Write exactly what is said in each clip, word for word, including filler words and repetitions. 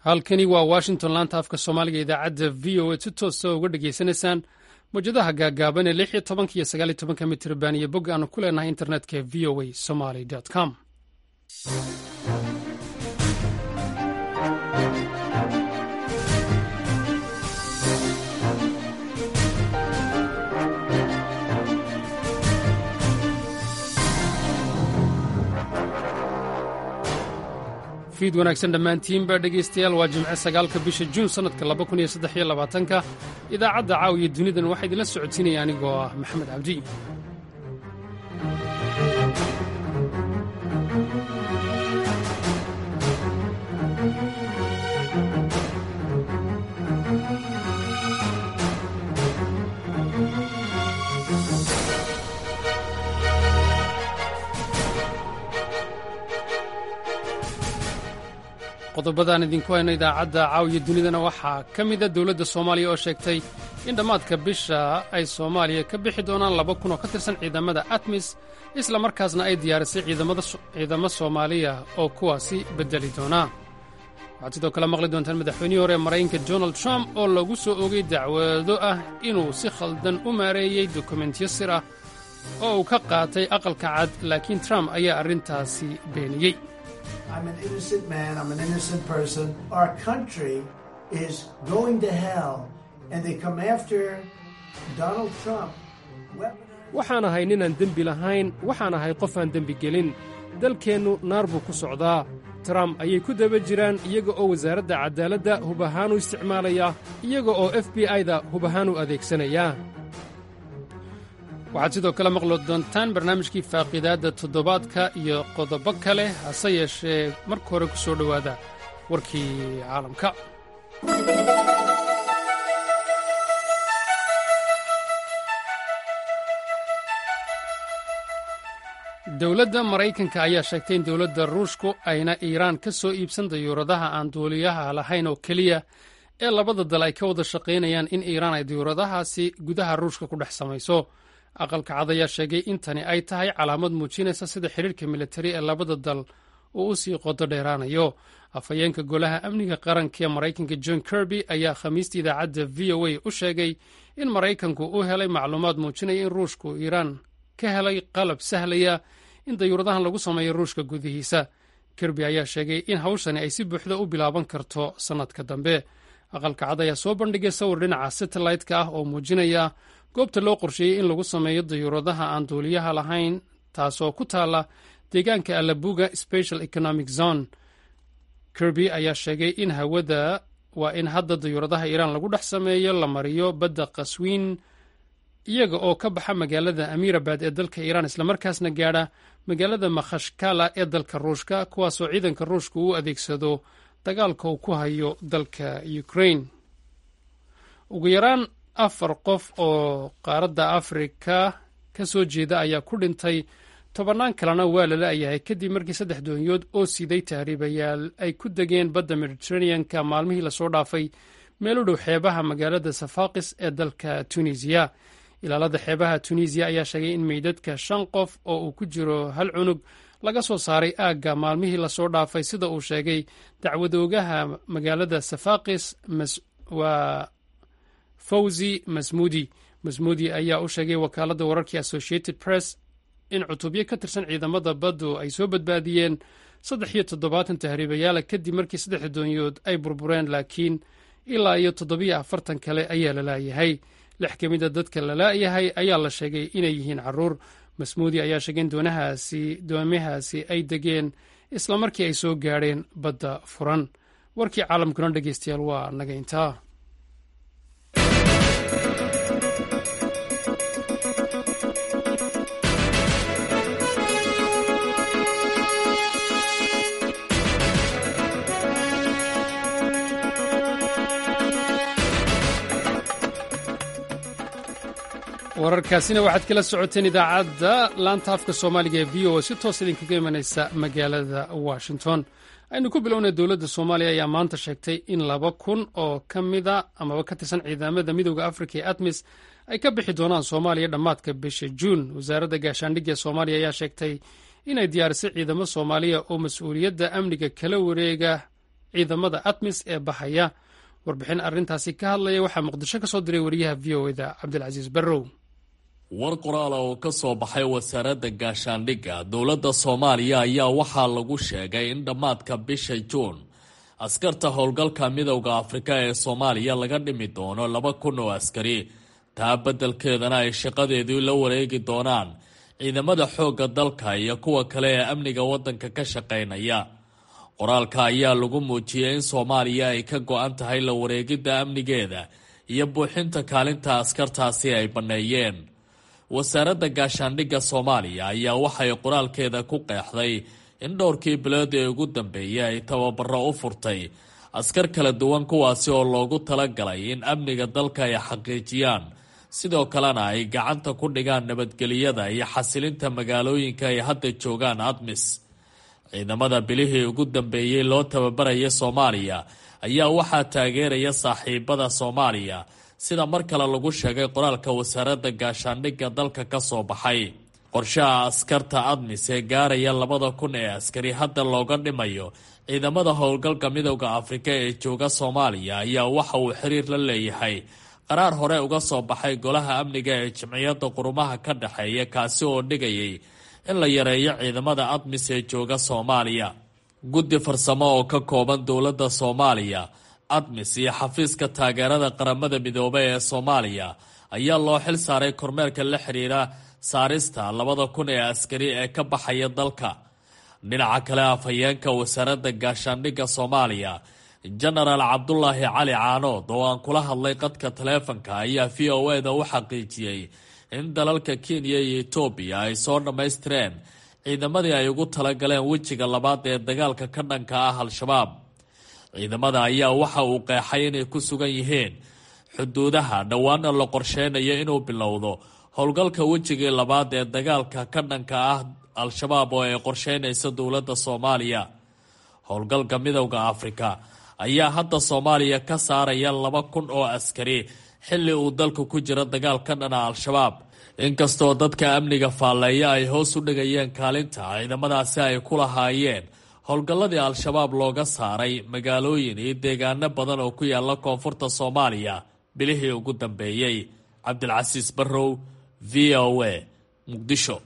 halkani waa washington laanta afka soomaaliga idaacadda v o a si toosa uga dhegaysanaysaan mawjadaha gaagaaban ee lix iyo tobanka iyo sagaal iyo tobanka mitirban iyo bog aanu ku leenahay internetka v o a somaly com fiid wanaagsan dhammaantiinba dhegaystayaal waa jimce sagaalka bisha juun sannadka laba kun iyo saddex iyo labaatanka idaacadda caawiya dunidan waxaa idinla socotinaya anigoo ah maxamed cabdi qodobadaan idinku hayno idaacadda caawiya dunidana waxaa ka mida dowladda soomaaliya oo sheegtay in dhammaadka bisha ay soomaaliya ka bixi doonaan laba kun oo ka tirsan ciidamada atmis isla markaasna ay diyaarisay ciidamo soomaaliya oo kuwaasi beddeli doonaa waxaad sidoo kale maqli doontaan madaxweynihii hore ee maraykanka donald trump oo lagu soo ogay dacwado ah inuu si khaldan u maareeyey dokumentiyo sir ah oo uu ka qaatay aqalka cad laakiin trump ayaa arrintaasi beeniyey. I'm an innocent man, I'm an innocent person. Our country is going to hell, and they come after Donald Trump. waxaan ahay ninaan dembi lahayn, waxaan ahay qof aan dembi gelin. dalkeennu naar buu ku socdaa. Trump ayay ku daba jiraan iyaga oo wasaaradda cadaaladda hub ahaan u isticmaalaya, iyaga oo F B I-da hub ahaan u adeegsanaya. waxaad sidoo kale maqli doontaan barnaamijkii faaqiidaadda toddobaadka iyo qodobo kale hase yeeshee marka hore ku soo dhowaada warkii caalamka. dowladda maraykanka ayaa sheegtay in dowladda ruushku ayna iiraan ka soo iibsan dayuuradaha aan duuliyaha lahayn oo keliya ee labada dal ay ka wada shaqaynayaan in iiraan ay dayuuradahaasi gudaha ruushka ku dhex samayso. aqalka cad ayaa sheegay in tani ay tahay calaamad muujinaysa sida xidhiirka militari ee labada dal uu u sii qodo dheeraanayo. afhayeenka golaha amniga qaranka ee maraykanka john kirby ayaa khamiistii idaacadda v o a u sheegay in maraykanku u helay macluumaad muujinaya in ruushku iiraan ka helay qalab sahlaya in dayuuradahan lagu sameeyo ruushka gudihiisa. kirby ayaa sheegay in hawshani ay si buuxda u bilaaban karto sannadka dambe. aqalka cad ayaa soo bandhigay sawir dhinaca satellite-ka ah oo muujinaya goobta loo qorsheeyey in lagu sameeyo dayuuradaha aan duuliyaha lahayn taasoo ku taalla deegaanka alabuga special economic zone. kirby ayaa sheegay in hawada waa in hadda dayuuradaha iiraan lagu dhex sameeyo la mariyo badda qaswiin iyaga oo ka baxa magaalada amiirabad ee dalka iiraan islamarkaasna gaadha magaalada makhashkala ee dalka ruushka kuwaasoo ciidanka ruushka uu adeegsado dagaalka uu ku hayo dalka ukraine. ugu yaraan afar qof oo qaaradda afrika ka soo jeeda ayaa ku dhintay, tobannaan kalena waa la la'yahay kadib markii saddex doonyood oo siday tahriibayaal ay ku degeen badda mediteraneanka maalmihii lasoo dhaafay meel u dhow xeebaha magaalada safaaqis ee dalka tunisiya. ilaalada xeebaha tunisiya ayaa sheegay in meydadka shan qof oo uu ku jiro hal cunug laga soo saaray aagga maalmihii lasoo dhaafay sida uu sheegay dacwadoogaha magaalada safaaqis waa fawzi masmuudi. masmuudi ayaa u sheegay wakaaladda wararkii associated press in cutubyo ka tirsan ciidamada baddu ay soo badbaadiyeen saddex iyo toddobaatan tahriibayaala kadib markii saddex doonyood ay burbureen, laakiin ilaa iyo toddobiyo afartan kale ayaa la la'yahay. lix ka mida dadka la la'yahay ayaa la sheegay inay yihiin carruur. masmuudi ayaa sheegay in doonahaasi doomahaasi ay degeen isla markii ay soo gaadheen badda furan. warkii caalamkuna dhegaystayaal waa naga intaa. wararkaasina waxaad kala socoteen idaacadda laanta afka soomaaliga ee v o a si toos idinkaga imanaysa magaalada washington. aynu ku bilownay dowladda soomaaliya ayaa maanta sheegtay in laba kun oo ka mida amaba ka tirsan ciidamada midooda afrika ee atmis ay ka bixi doonaan soomaaliya dhammaadka bisha juun. wasaaradda gaashaandhigga ee soomaaliya ayaa sheegtay inay diyaarisay ciidamo soomaaliya oo mas-uuliyadda amniga kala wareega ciidamada atmis ee baxaya. warbixin arrintaasi ka hadlaya waxaa muqdisho ka soo diray wariyaha v o eda cabdilcasiis barrow. war qoraala oo ka soo baxay wasaaradda gaashaandhigga dowladda soomaaliya ayaa waxaa lagu sheegay in dhammaadka bisha juun askarta howlgalka midowda afrika ee soomaaliya laga dhimi doono laba kun oo askari, taa beddelkeedana ay shaqadeedii la wareegi doonaan ciidamada xoogga dalka iyo kuwa kale ee amniga waddanka ka shaqaynaya. qoraalka ayaa lagu muujiyey in soomaaliya ay ka go-an tahay la wareegidda amnigeeda iyo buuxinta kaalinta askartaasi ay banneeyeen. wasaaradda gaashaandhigga soomaaliya ayaa waxay qoraalkeeda ku qeexday in dhowrkii bilood ee ugu dambeeyay ay tababaro u furtay askar kala duwan kuwaasi oo loogu talagalay in amniga dalka ay xaqiijiyaan, sidoo kalena ay gacanta ku dhigaan nabadgeliyada iyo xasilinta magaalooyinka ay hadda joogaan admis. ciidamada bilihii ugu dambeeyey loo tababaraya soomaaliya ayaa waxaa taageeraya saaxiibada soomaaliya, sida mar kale lagu sheegay qoraalka wasaaradda gaashaandhigga dalka ka soo baxay. qorshaha askarta admis ee gaaraya labada kun ee askari hadda looga dhimayo ciidamada howlgalka midowda afrika ee jooga soomaaliya ayaa waxa uu xiriir la leeyahay qaraar hore uga soo baxay golaha amniga ee jimciyadda qurumaha ka dhexeeya, kaasi oo dhigayay in la yareeyo ciidamada admis ee jooga soomaaliya. guddi farsamo oo ka kooban dowladda soomaaliya, admis iyo xafiiska taageerada qaramada midoobay ee soomaaliya ayaa loo xil saaray kormeerka la xiriira saarista labada kun ee askari ee ka baxaya dalka. dhinaca kale, afhayeenka wasaaradda gaashaandhigga soomaaliya jenaraal cabdulaahi cali caanood oo aan kula hadlay qadka taleefanka ayaa v o eda u xaqiijiyey in dalalka kenya iyo etoobiya ay soo dhammaystireen ciidamadii ay ugu talagaleen wejiga labaad ee dagaalka ka dhanka ah al-shabaab. ciidamada ayaa waxa uu qeexay inay ku sugan yihiin xuduudaha, dhowaana la qorsheynayo inuu bilowdo howlgalka wejigii labaad ee dagaalka ka dhanka ah al-shabaab oo ay qorsheynaysa dowladda soomaaliya. howlgalka midowda afrika ayaa hadda soomaaliya ka saaraya laba kun oo askari xilli uu dalku ku jiro dagaal ka dhana al-shabaab, inkastoo dadka amniga faalleeya ay hoos u dhigayeen kaalinta ciidamadaasi ay ku lahaayeen howlgalladii al-shabaab looga saaray magaalooyin iyo deegaano badan oo ku yaala koonfurta soomaaliya bilihii ugu dambeeyey. cabdilcasiis barrow, v o a, muqdisho.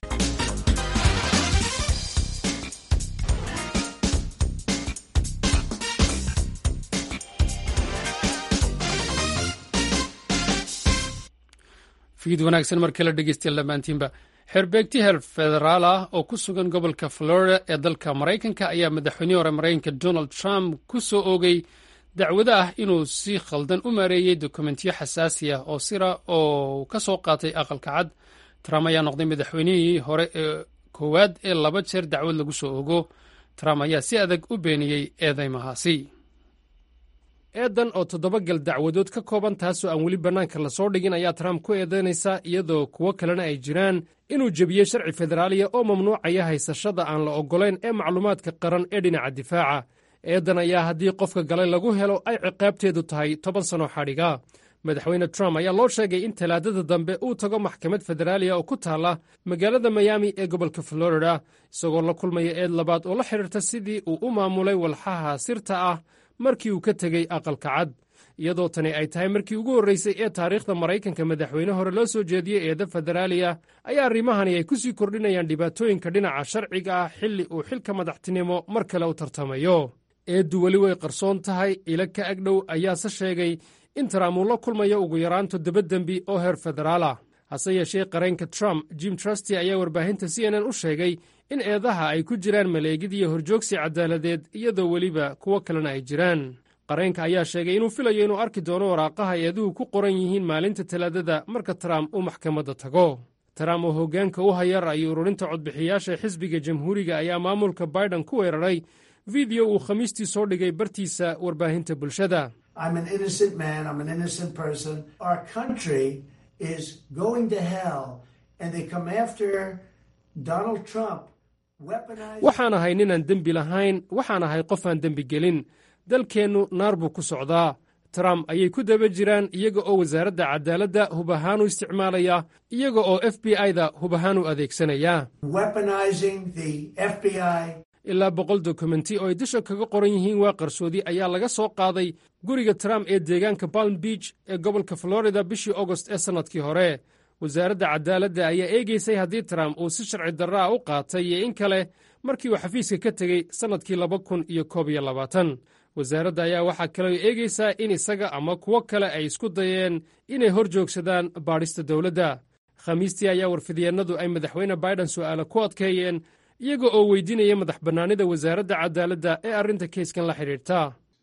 fiid wanaagsan markii la dhegeystayaal dhammaantiinba. xeerbeegti heer federaal ah oo ku sugan gobolka florida ee dalka maraykanka ayaa madaxweynihii hore maraykanka donald trump ku soo oogay dacwado ah inuu si khaldan u maareeyey dokumentiyo xasaasi ah oo sira oo ka soo qaatay aqalka cad. trump ayaa noqday madaxweynihii hore ee koowaad ee laba jeer dacwad lagu soo ogo. trump ayaa si adag u beeniyey eedeymahaasi. eedan oo toddoba gal dacwadood ka kooban taasoo aan weli bannaanka la soo dhigin ayaa trump ku eedaynaysa, iyadoo kuwo kalena ay jiraan inuu jebiyey sharci federaaliya oo mamnuucaya haysashada aan la oggolayn ee macluumaadka qaran ee dhinaca difaaca. eedan ayaa haddii qofka galay lagu helo ay ciqaabteedu tahay toban sano xadhiga. madaxweyne trump ayaa loo sheegay in talaadada dambe uu tago maxkamad federaaliya oo ku taalla magaalada miami ee gobolka florida, isagoo la kulmaya eed labaad oo la xidhiirta sidii uu u maamulay walxaha sirta ah markii uu ka tegey aqalka cad. iyadoo tani ay tahay markii ugu horraysay ee taariikhda maraykanka madaxweyne hore loo soo jeediyey eeda federaaliya, ayaa arrimahani ay ku sii kordhinayaan dhibaatooyinka dhinaca sharciga ah xilli uu xilka madaxtinimo mar kale u tartamayo. eeddu weli way qarsoon tahay. ila ka agdhow ayaase sheegay in trump uu la kulmayo ugu yaraan toddoba dembi oo heer federaal ah. hase yeeshee qareenka trump jim trusty ayaa warbaahinta c n n u sheegay in eedaha ay ku jiraan maleegid iyo horjoogsi caddaaladeed, iyadoo weliba kuwo kalena ay jiraan. qareenka ayaa sheegay inuu filayo inuu arki doono waraaqaha eeduhu ku qoran yihiin maalinta talaadada marka trump uu maxkamadda tago. trump oo hoggaanka u haya ra'yi ururinta codbixiyaasha xisbiga jamhuuriga ayaa maamulka biden ku weeraray fiideo uu khamiistii soo dhigay bartiisa warbaahinta bulshada. waxaan ahay ninaan dembi lahayn, waxaan ahay qof aan dembi gelin. dalkeennu naar buu ku socdaa. trump ayay ku daba jiraan, iyaga oo wasaaradda cadaaladda hub ahaan u isticmaalaya, iyaga oo f b i-da hub ahaan u adeegsanaya. ilaa boqol dokumenti oo ay dusha kaga qoran yihiin waa qarsoodi ayaa laga soo qaaday guriga trump ee deegaanka palm beach ee gobolka florida bishii agost ee sannadkii hore wasaaradda cadaaladda ayaa eegaysay haddii trump uu si sharci darra ah u qaatay iyo in kale markii uu xafiiska ka tegey sannadkii laba kun iyo koob iyo labaatan wasaaradda ayaa waxaa kaloo eegaysaa in isaga ama kuwo kale ay isku dayeen inay hor joogsadaan baadhista dowladda khamiistii ayaa warfidyeenadu ay madaxweyne biden su'aalo ku adkeeyeen iyaga oo weydiinaya madax bannaanida wasaaradda cadaaladda ee arrinta keyskan la xidhiirta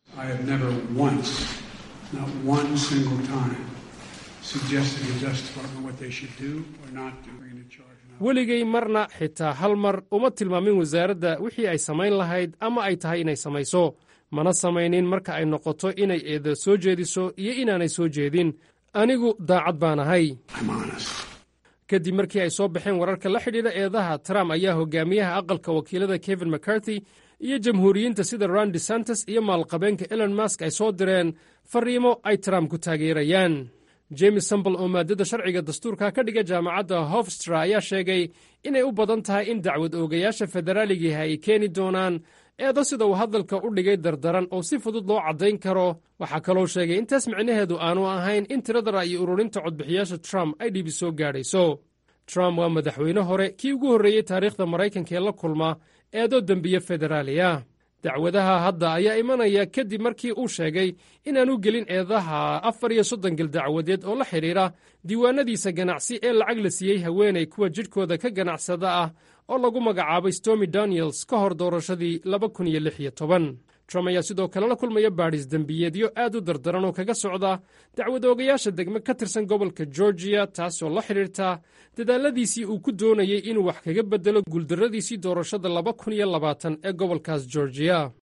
weligay marna xitaa hal mar uma tilmaamin wasaaradda wixii ay samayn lahayd ama ay tahay inay samayso mana samaynin marka ay noqoto inay eeda soo jeediso iyo inaanay soo jeedin anigu daacad baan ahay kadib markii ay soo baxeen wararka la xidhiidha eedaha trump ayaa hogaamiyaha aqalka wakiilada kevin mccarthy iyo jamhuuriyiinta sida ron desantis iyo maalqabeenka elon musk ay soo direen fariimo ay trump ku taageerayaan james sambal oo maadada sharciga dastuurka ka dhiga jaamacadda hofstra ayaa sheegay inay u badan tahay in dacwad oogayaasha federaaligiiha ay keeni doonaan eedo sida uu hadalka u dhigay dardaran oo si fudud loo caddayn karo waxaa kaloo sheegay intaas micnaheedu aanu ahayn in tirada ra'yi ururinta codbixiyaasha trump ay dhibi soo gaadhayso trump waa madaxweyne hore kii ugu horreeyey taariikhda maraykanka ee la kulma eedo dembiye federaaliya dacwadaha hadda ayaa imanaya kadib markii uu sheegay inaanu gelin eedaha afar iyo soddon gel dacwadeed oo la xidhiidha diiwaanadiisa ganacsi ee lacag la siiyey haweenay kuwa jidhkooda ka ganacsada ah oo lagu magacaabay stormy daniels ka hor doorashadii laba kun iyo lix iyo toban trump ayaa sidoo kale la kulmaya baadhis dembiyeedyo aad u dardaran oo kaga socda dacwad oogayaasha degme ka tirsan gobolka georgiya taasoo la xidhiirta dadaaladiisii uu ku doonayey inuu wax kaga beddelo guuldarradiisii doorashada laba kun iyo labaatan ee gobolkaas georgiya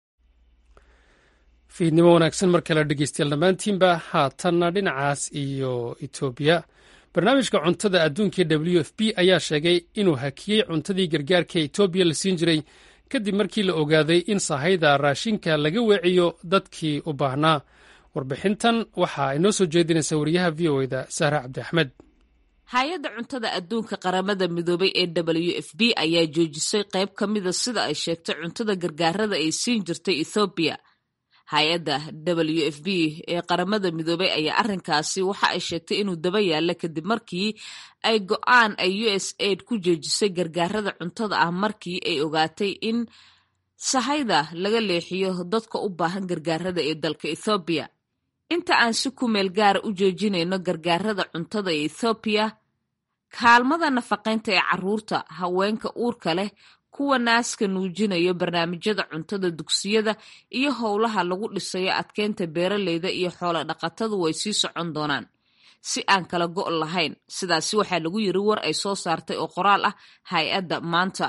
fiidnimo wanaagsan mar kale dhegeystayaal dhammaantiinba haatanna dhinacaas iyo etoobiya barnaamijka cuntada adduunka ee w f b ayaa sheegay inuu hakiyey cuntadii gargaarka ee etoobiya la siin jiray kadib markii la ogaaday in sahayda raashinka laga weeciyo dadkii u baahnaa warbixintan waxaa inoo soo jeedinaysa wariyaha v o eda sahra cabdi axmed hay-adda cuntada adduunka qaramada midoobay ee w f b ayaa joojisay qayb ka mida sida ay sheegtay cuntada gargaarada ay siin jirtay ethoobiya hay-adda w f b ee qaramada midoobay ayaa arrinkaasi waxa ay sheegtay inuu daba yaalla kadib markii ay go-aan ay u s aid ku joojisay gargaarada cuntada ah markii ay ogaatay in sahayda laga leexiyo dadka u baahan gargaarada ee dalka ethoobiya inta aan si ku meel gaara u joojinayno gargaarada cuntada ee ethoobiya kaalmada nafaqaynta ee carruurta haweenka uurka leh kuwa naaska nuujinayo barnaamijyada cuntada dugsiyada iyo howlaha lagu dhisayo adkeynta beeraleyda iyo xoolo dhaqatadu way sii socon doonaan si aan kala go' lahayn sidaasi waxaa lagu yiri war ay soo saartay oo qoraal ah hay-adda maanta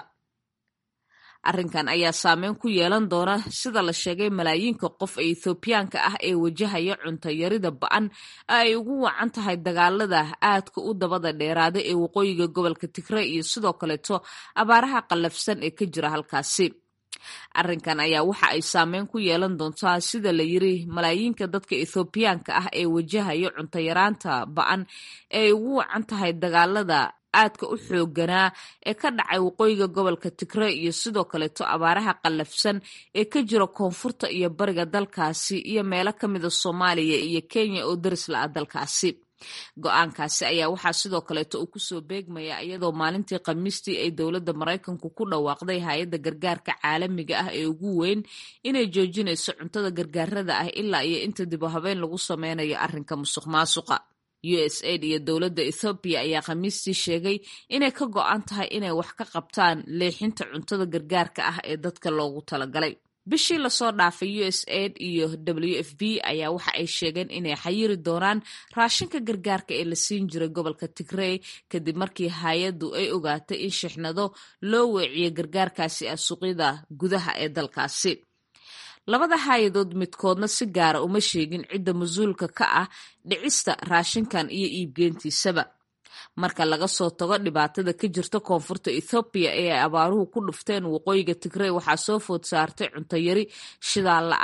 arrinkan ayaa saameyn ku yeelan doona sida la sheegay malaayiinka qof ee ethoobiyaanka ah ee wajahaya cunto yarida ba-an ay ugu wacan tahay dagaalada aadka u dabada dheeraada ee waqooyiga gobolka tigray iyo sidoo kaleeto abaaraha qallafsan ee ka jira halkaasi arrinkan ayaa waxa ay saameyn ku yeelan doontaa sida la yiri malaayiinka dadka ethoobiyaanka ah ee wajahaya cunto yaraanta ba-an ee ugu wacan tahay dagaalada aadka u xooganaa ee ka dhacay waqooyiga gobolka tigray iyo sidoo kaleeto abaaraha qallafsan ee ka jira koonfurta iyo bariga dalkaasi iyo meelo ka mida soomaaliya iyo kenya oo daris la-a dalkaasi go-aankaasi ayaa waxaa sidoo kaleeto uu kusoo beegmaya iyadoo maalintii khamiistii ay dowladda maraykanku ku dhawaaqday hay-adda gargaarka caalamiga ah ee ugu weyn inay joojinayso cuntada gargaarada ah ilaa iyo inta dib u habeen lagu sameynayo arrinka musuq maasuqa u s aid iyo dowladda ethoobiya ayaa khamiistii sheegay inay ka go-an tahay inay wax ka qabtaan leexinta cuntada gargaarka ah ee dadka loogu talagalay bishii lasoo dhaafay u s aid iyo w f b ayaa waxa ay sheegeen inay xayiri doonaan raashinka gargaarka ee la siin jiray gobolka tigray kadib markii hay-addu ay ogaatay in shixnado loo weeciyo gargaarkaasi ah suuqyada gudaha ee dalkaasi labada hay-adood midkoodna si gaara uma sheegin cidda mas-uulka ka ah dhicista raashinkan iyo iibgeentiisaba marka laga soo tago dhibaatada ka jirta koonfurta ethoobiya ee ay abaaruhu ku dhufteen waqooyiga tigray waxaa soo food saartay cunto yari shidaal la-aan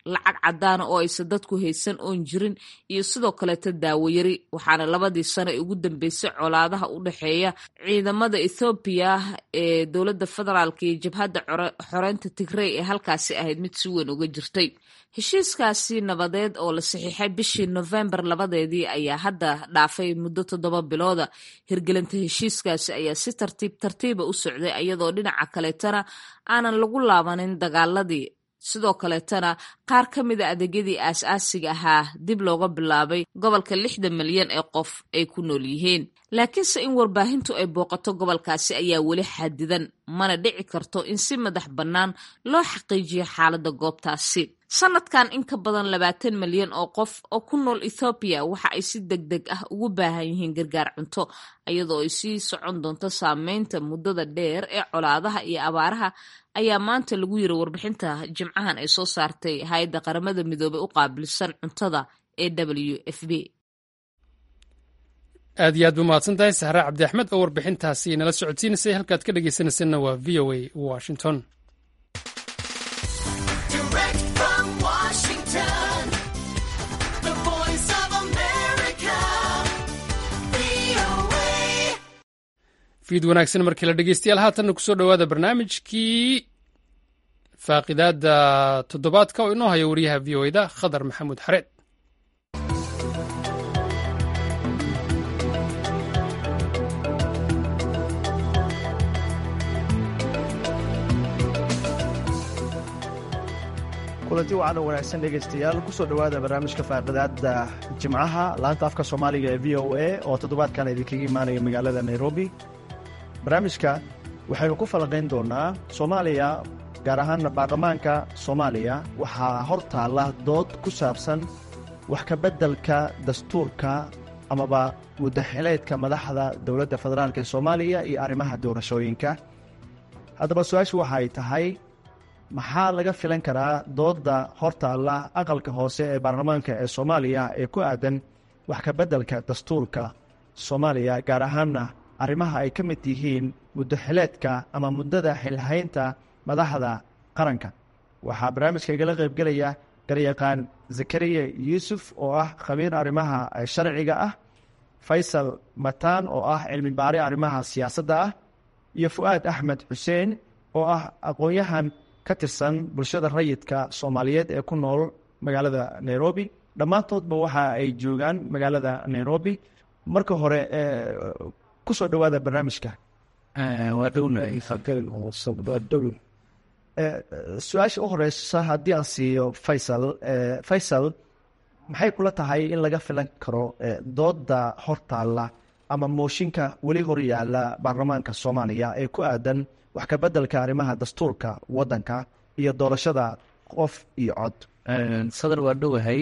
lacag caddaana oo aysan dadku haysan oon jirin iyo sidoo kaleeta daawayari waxaana labadii sano ee ugu dambeysay colaadaha u dhexeeya ciidamada ethoobiya ee dowladda federaalk iyo jabhadda xoreynta tigrey ee halkaasi ahayd mid si weyn uga jirtay heshiiskaasi nabadeed oo la saxiixay bishii November labadeedii ayaa hadda dhaafay muddo toddoba bilooda hirgelinta heshiiskaasi ayaa si tartiib tartiiba u socday iyadoo dhinaca kaleetana aanan lagu laabanin dagaaladii sidoo kaleetana qaar ka mid a adeegyadii aas-aasiga ahaa dib looga bilaabay gobolka lixdan milyan ee qof ay ku nool yihiin laakiinse in warbaahintu ay booqato gobolkaasi ayaa weli xadidan mana dhici karto in si madax bannaan loo xaqiijiyo xaaladda goobtaasi sanadkan in ka badan labaatan milyan oo qof oo ku nool Ethiopia waxa ay si degdeg ah ugu baahan yihiin gargaar cunto iyadoo ay sii socon doonto saameynta muddada dheer ee colaadaha iyo abaaraha ayaa maanta lagu yiri warbixinta jimcahan ay soo saartay hay'adda qaramada midoobay u qaabilsan cuntada ee W F P aad iyo aad buu mahadsantahay Sahra Cabdi Axmed oo warbixintaasi nala socodsiinaysay halkaad ka dhageysanaysanna waa V O A Washington. fiid wanaagsan markii la dhegeystayaal haatanna ku soo dhowaada barnaamijkii faaqidaadda toddobaadka oo inoo haya wariyaha v o da khadar maxamuud xareed kulanti wacan oo wanaagsan dhegaystayaal ku soo dhowaada barnaamijka faaqidaadda jimcaha laanta afka soomaaliga ee v o a oo toddobaadkan idinkaga imaanaya magaalada nairobi barnaamijka waxaynu ku falanqayn doonaa soomaaliya gaar ahaan baarlamaanka soomaaliya waxaa hor taalla dood ku saabsan wax ka beddelka dastuurka amaba muddaxileedka madaxda dowladda federaalk ee soomaaliya iyo arrimaha doorashooyinka haddaba su-aashu waxa ay tahay maxaa laga filan karaa doodda hor taalla aqalka hoose ee baarlamaanka ee soomaaliya ee ku aadan wax ka beddelka dastuurka soomaaliya gaar ahaanna arrimaha ay ka mid yihiin muddaxileedka ama muddada xilhaynta madaxda qaranka waxaa barnaamijka igala qaybgelaya garyaqaan zakariya yuusuf oo ah khabiir arrimaha sharciga ah faysal mataan oo ah cilmi baari arrimaha siyaasadda ah iyo fu'aad axmed xuseen oo ah aqoon-yahan ka tirsan bulshada rayidka soomaaliyeed ee ku nool magaalada nairobi dhammaantoodba waxa ay joogaan magaalada nairobi marka hore ku soo dhowaada barnaamijka su-aasha u horeysa haddii aan siiyo faysal faysal maxay kula tahay in laga filan karo doodda hor taalla ama mooshinka weli hor yaalla baarlamaanka soomaaliya ee ku aadan wax ka beddelka arrimaha dastuurka waddanka iyo doorashada qof iyo cod sadar waa dhowahay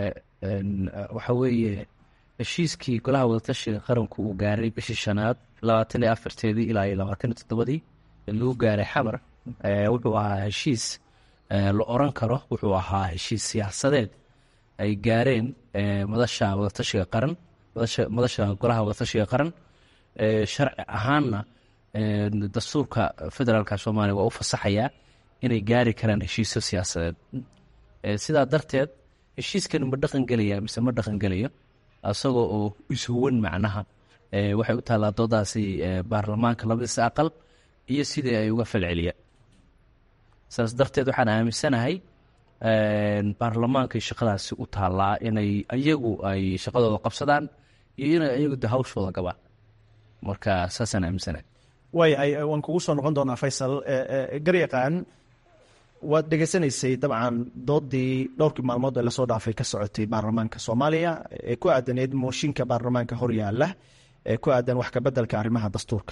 waxa weeye heshiiskii golaha wadatashiga qaranku uu gaaray bishii shanaad labaatan iyo afarteedii ilaa iyo labaatan iyo toddobadii lagu gaaray xamar wuxuu ahaa heshiis la oran karo wuxuu ahaa heshiis siyaasadeed ay gaareen madasha wadatashiga qaran madasha golaha wadatashiga qaran sharci ahaanna dastuurka federaalka soomaaliya waa u fasaxayaa inay gaari karaan heshiisyo siyaasadeed sidaa darteed heshiiskan ma dhaqan gelaya mise ma dhaqan gelayo asagoo oo ishuwan macnaha waxay u taallaa doodaasi baarlamaanka labadiisa aqal iyo sidii ay uga falceliyaan saas darteed waxaan aaminsanahay baarlamaankay shaqadaasi u taallaa inay iyagu ay shaqadooda qabsadaan iyo inay iyagu de hawshooda gabaan marka saasaan aaminsanahay waay waan kugu soo noqon doonaa faysal garyaqaan waad dhegaysanaysay dabcan doodii dhowrkii maalmood ee lasoo dhaafay ka socotay baarlamaanka soomaaliya ee ku aadaneed mooshinka baarlamaanka hor yaalla ee ku aadan wax ka beddelka arrimaha dastuurka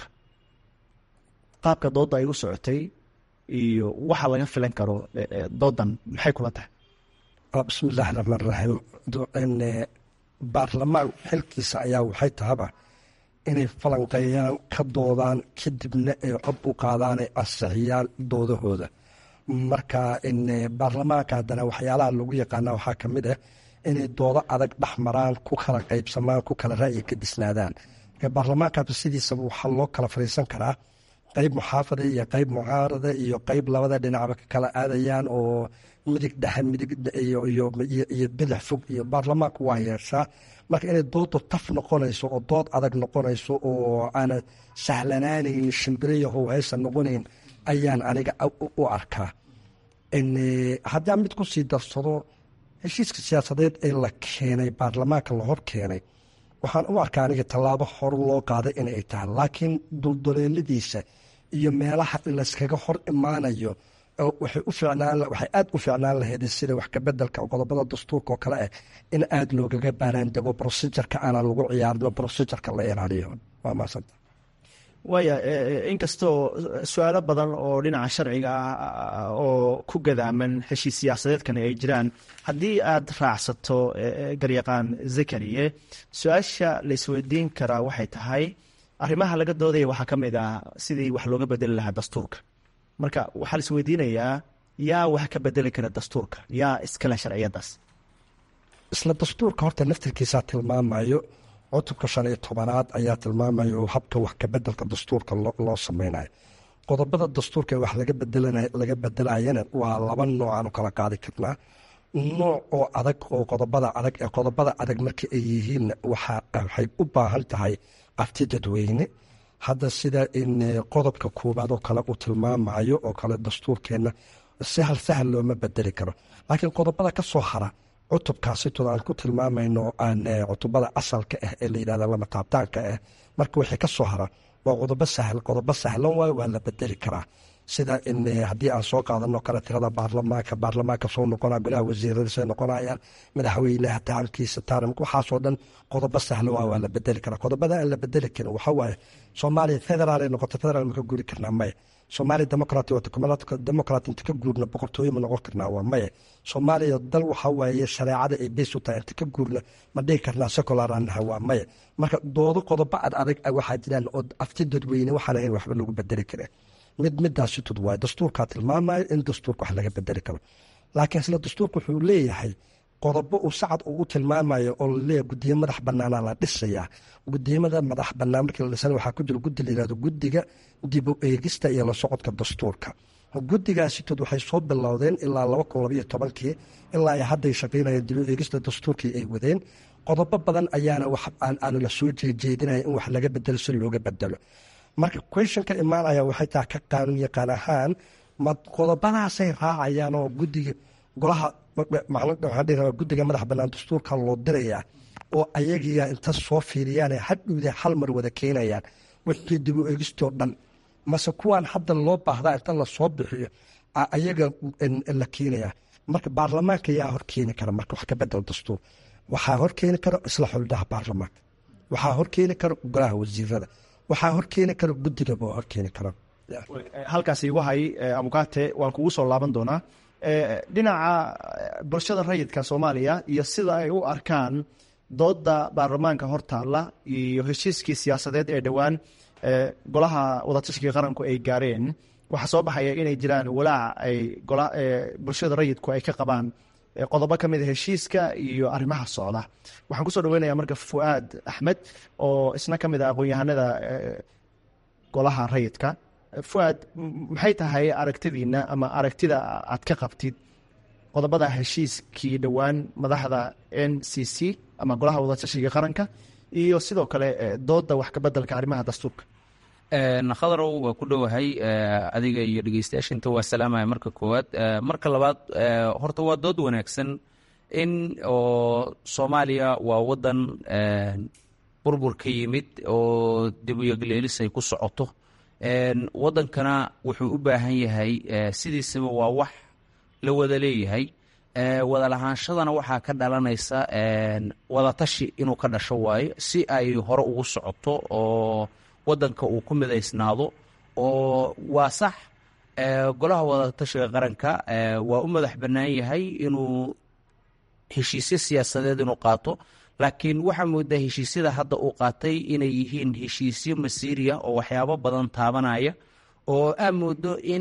qaabka doodda ay u socotay iyo waxa laga filan karo doodan maxay kula tahay bismillahi raxmaan raxiim baarlamaan xilkiisa ayaa waxay tahaba inay falanqeeyaan ka doodaan kadibna ay cod u qaadaan ay ansixiyaan doodahooda marka baarlamaanka haddana waxyaalaha lagu yaqaana waxaa ka mid ah inay doodo adag dhex maraan ku kala qaybsamaan ku kala ra'yi ka disnaadaan baarlamaankaaba sidiisaba waxaa loo kala fadhiisan karaa qayb muxaafada iyo qayb mucaarada iyo qayb labada dhinacba ka kala aadayaan oo midig dhexe midig iyo iyo bidix fog iyo baarlamaanku waa yeeshaa marka inay doodu taf noqonayso oo dood adag noqonayso oo aana sahlanaanayn shimbiriyahow haysan noqonayn ayaan aniga u arkaa haddii aan mid ku sii darsado heshiiska siyaasadeed ee la keenay baarlamaanka la hor keenay waxaan u arkaa aniga tallaabo hor loo qaaday inay tahay laakiin dulduleeladiisa iyo meelaha layskaga hor imaanayo waxay u ficnaan waxay aada u ficnaan lahayd sida wax kabedelka qodobada dastuurka oo kale ah in aada loogaga baaraan dego procedureka aanan lagu ciyaarno procedureka la ilaaliyo waa maasanta waaya inkastoo su-aalo badan oo dhinaca sharciga ah oo ku gadaaman heshiis siyaasadeedkani ay jiraan haddii aada raacsato garyaqaan zakariye su-aasha laisweydiin karaa waxay tahay arrimaha laga doodaya waxaa ka mid ah sidii wax looga bedeli lahaa dastuurka marka waxaa laisweydiinayaa yaa wax ka bedeli kara dastuurka yaa iskale sharciyadaas isla dastuurka horta naftirkiisaa tilmaamayo cutubka shan iyo tobanaad ayaa tilmaamayo habka wax kabedelka dastuurka loo sameynayo qodobada dastuurka wax laga bedelayana waa laba nooc aanu kala qaadi karnaa nooc oo adag oo qodobada adag ee qodobada adag marka ay yihiin waxay u baahan tahay afti dadweyne hadda sida in qodobka koobaad oo kale uu tilmaamayo oo kale dastuurkeenna sahal sahal looma bedeli karo laakiin qodobada ka soo hara cutubkaasitooda aan ku tilmaamayno aan cutubada asalka ah ee la yidhahda lama taabtaanka ah marka wixii ka soo hara waa qodobo sahal qodobo sahlan waayo waa la bedeli karaa sida in haddii aan soo qaadano kale tirada baarlamaanka baarlamaanka soo noqonaa golaha wasiiradiisa noqonayaan madaxweynaha taamkiisa taaramka waxaasoo dhan qodobo sahlan waayo waa la bedeli karaa qodobada aan la bedeli karin waxaa waaye soomaaliya federaal ay noqoto federaal ma ka guuri karnaa maya soomaaliya democrat wata democrat inta ka guurna boqortooyo ma noqon karnaa waa maya soomaaliya dal waxaa waaye shareecada ay beys u tahay inta ka guurna ma dhihi karnaa secular anaha waa maya marka doodo qodobo ad adag waxaa jiraan oo afti dadweyne waxaan ahayn waxba lagu bedeli karaa mid midaasi tud waaye dastuurkaa tilmaamayo in dastuurka wax laga bedeli karo laakiin isla dastuurka wuxuu leeyahay qodobo uu sacad ugu tilmaamayo oo laleeyahay guddiyo madax banaana la dhisayaa gudiyamada madax banaan markii la dhisana waxaa ku jira guddi la yihahdo guddiga dib u eegista iyo la socodka dastuurka guddigaasi tud waxay soo bilowdeen ilaa laba kun labaiyo tobankii ilaa ay hadday shaqaynayeen dib u eegista dastuurkii ay wadeen qodobo badan ayaana wax aanu la soo jeejeedinaya in wax laga bedelo si looga bedelo marka questionka imaanaya waxay tahay ka qaanuun yaqaan ahaan ma qodobadaasay raacayaan oo guddiga golaha guddiga madax banaan dastuurka loo dirayaa oo ayagiya inta soo fiiriyaan hadhowda hal mar wada keenayaan wixii dib u eegistoo dhan mase kuwaan hadda loo baahdaa inta lasoo bixiyo ayaga la keenaya marka baarlamaanka yaa horkeeni kara marka wax ka bedel dastuur waxaa horkeeni kara isla xuldaha baarlamaanka waxaa horkeeni kara golaha wasiirada waxaa horkeeni kara guddigaba horkeeni kara halkaas igu hay abukaate waan kugu soo laaban doonaa dhinaca bulshada rayidka soomaaliya iyo sida ay u arkaan dooda baarlamaanka hortaalla iyo heshiiskii siyaasadeed ee dhowaan golaha wadatashiga qaranku ay gaareen waxaa soo baxaya inay jiraan walaac ay bulshada rayidku ay ka qabaan qodobo ka mid a heshiiska iyo arrimaha socda waxaan kusoo dhaweynayaa marka fu'aad axmed oo isna ka mid ah aqoon-yahanada golaha rayidka fuaad maxay tahay aragtidiina ama aragtida aad ka qabtid qodobada heshiiskii dhowaan madaxda n c c ama golaha wadatashiga qaranka iyo sidoo kale dooda wax ka bedelka arrimaha dastuurka khadarow waa ku dhowahay adiga iyo dhegeystayaasha inta waa salaamaya marka koowaad marka labaad horta waa dood wanaagsan in oo soomaaliya waa wadan burbur ka yimid oo dib u yagleelis ay ku socoto wadankana wuxuu u baahan yahay sidiisaba waa wax la wada leeyahay wada lahaanshadana waxaa ka dhalanaysa wadatashi inuu ka dhasho waayo si ay hore ugu socoto oo wadanka uu ku midaysnaado oo waa sax golaha wadatashiga qaranka waa u madax bannaan yahay inuu heshiisyo siyaasadeed inuu qaato laakiin waxaa moodaa heshiisyada hadda uu qaatay inay yihiin heshiisyo masiiriya oo waxyaabo badan taabanaya oo aa moodo in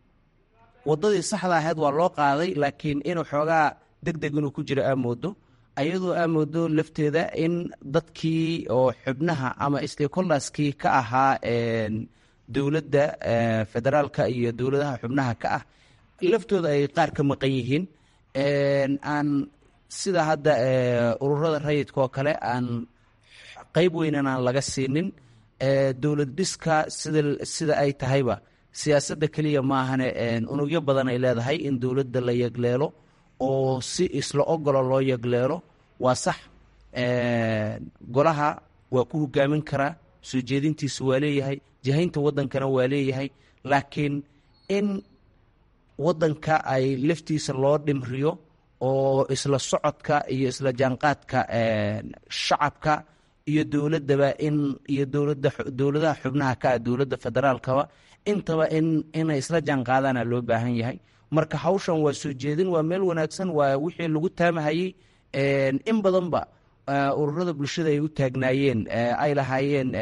waddadii saxda ahayd waa loo qaaday laakiin inuu xoogaa deg deg inuu ku jiro aa moodo ayadoo aa moodo lafteeda in dadkii oo xubnaha ama stakeholderskii ka ahaa dowladda federaalka iyo dowladaha xubnaha ka ah laftooda ay qaar ka maqan yihiin aan sida hadda ururada rayidka oo kale aan qayb weynan aan laga siinin dowlad dhiska sida sida ay tahayba siyaasadda keliya maahane unugyo badan ay leedahay in dowladda la yegleelo oo si isla ogolo loo yegleelo waa sax golaha waa ku hogaamin karaa soo jeedintiisu waa leeyahay jihaynta waddankana waa leeyahay laakiin in waddanka ay laftiisa loo dhimriyo oo isla socodka iyo isla jaanqaadka shacabka iyo dowladdaba in iyo dowladda dowladaha xubnaha ka ah dowladda federaalkaba intaba in inay isla jaanqaadaana loo baahan yahay marka hawshan waa soo jeedin waa meel wanaagsan waa wixii lagu taamahayey in badanba ururada bulshada ay u taagnaayeen ay lahaayeen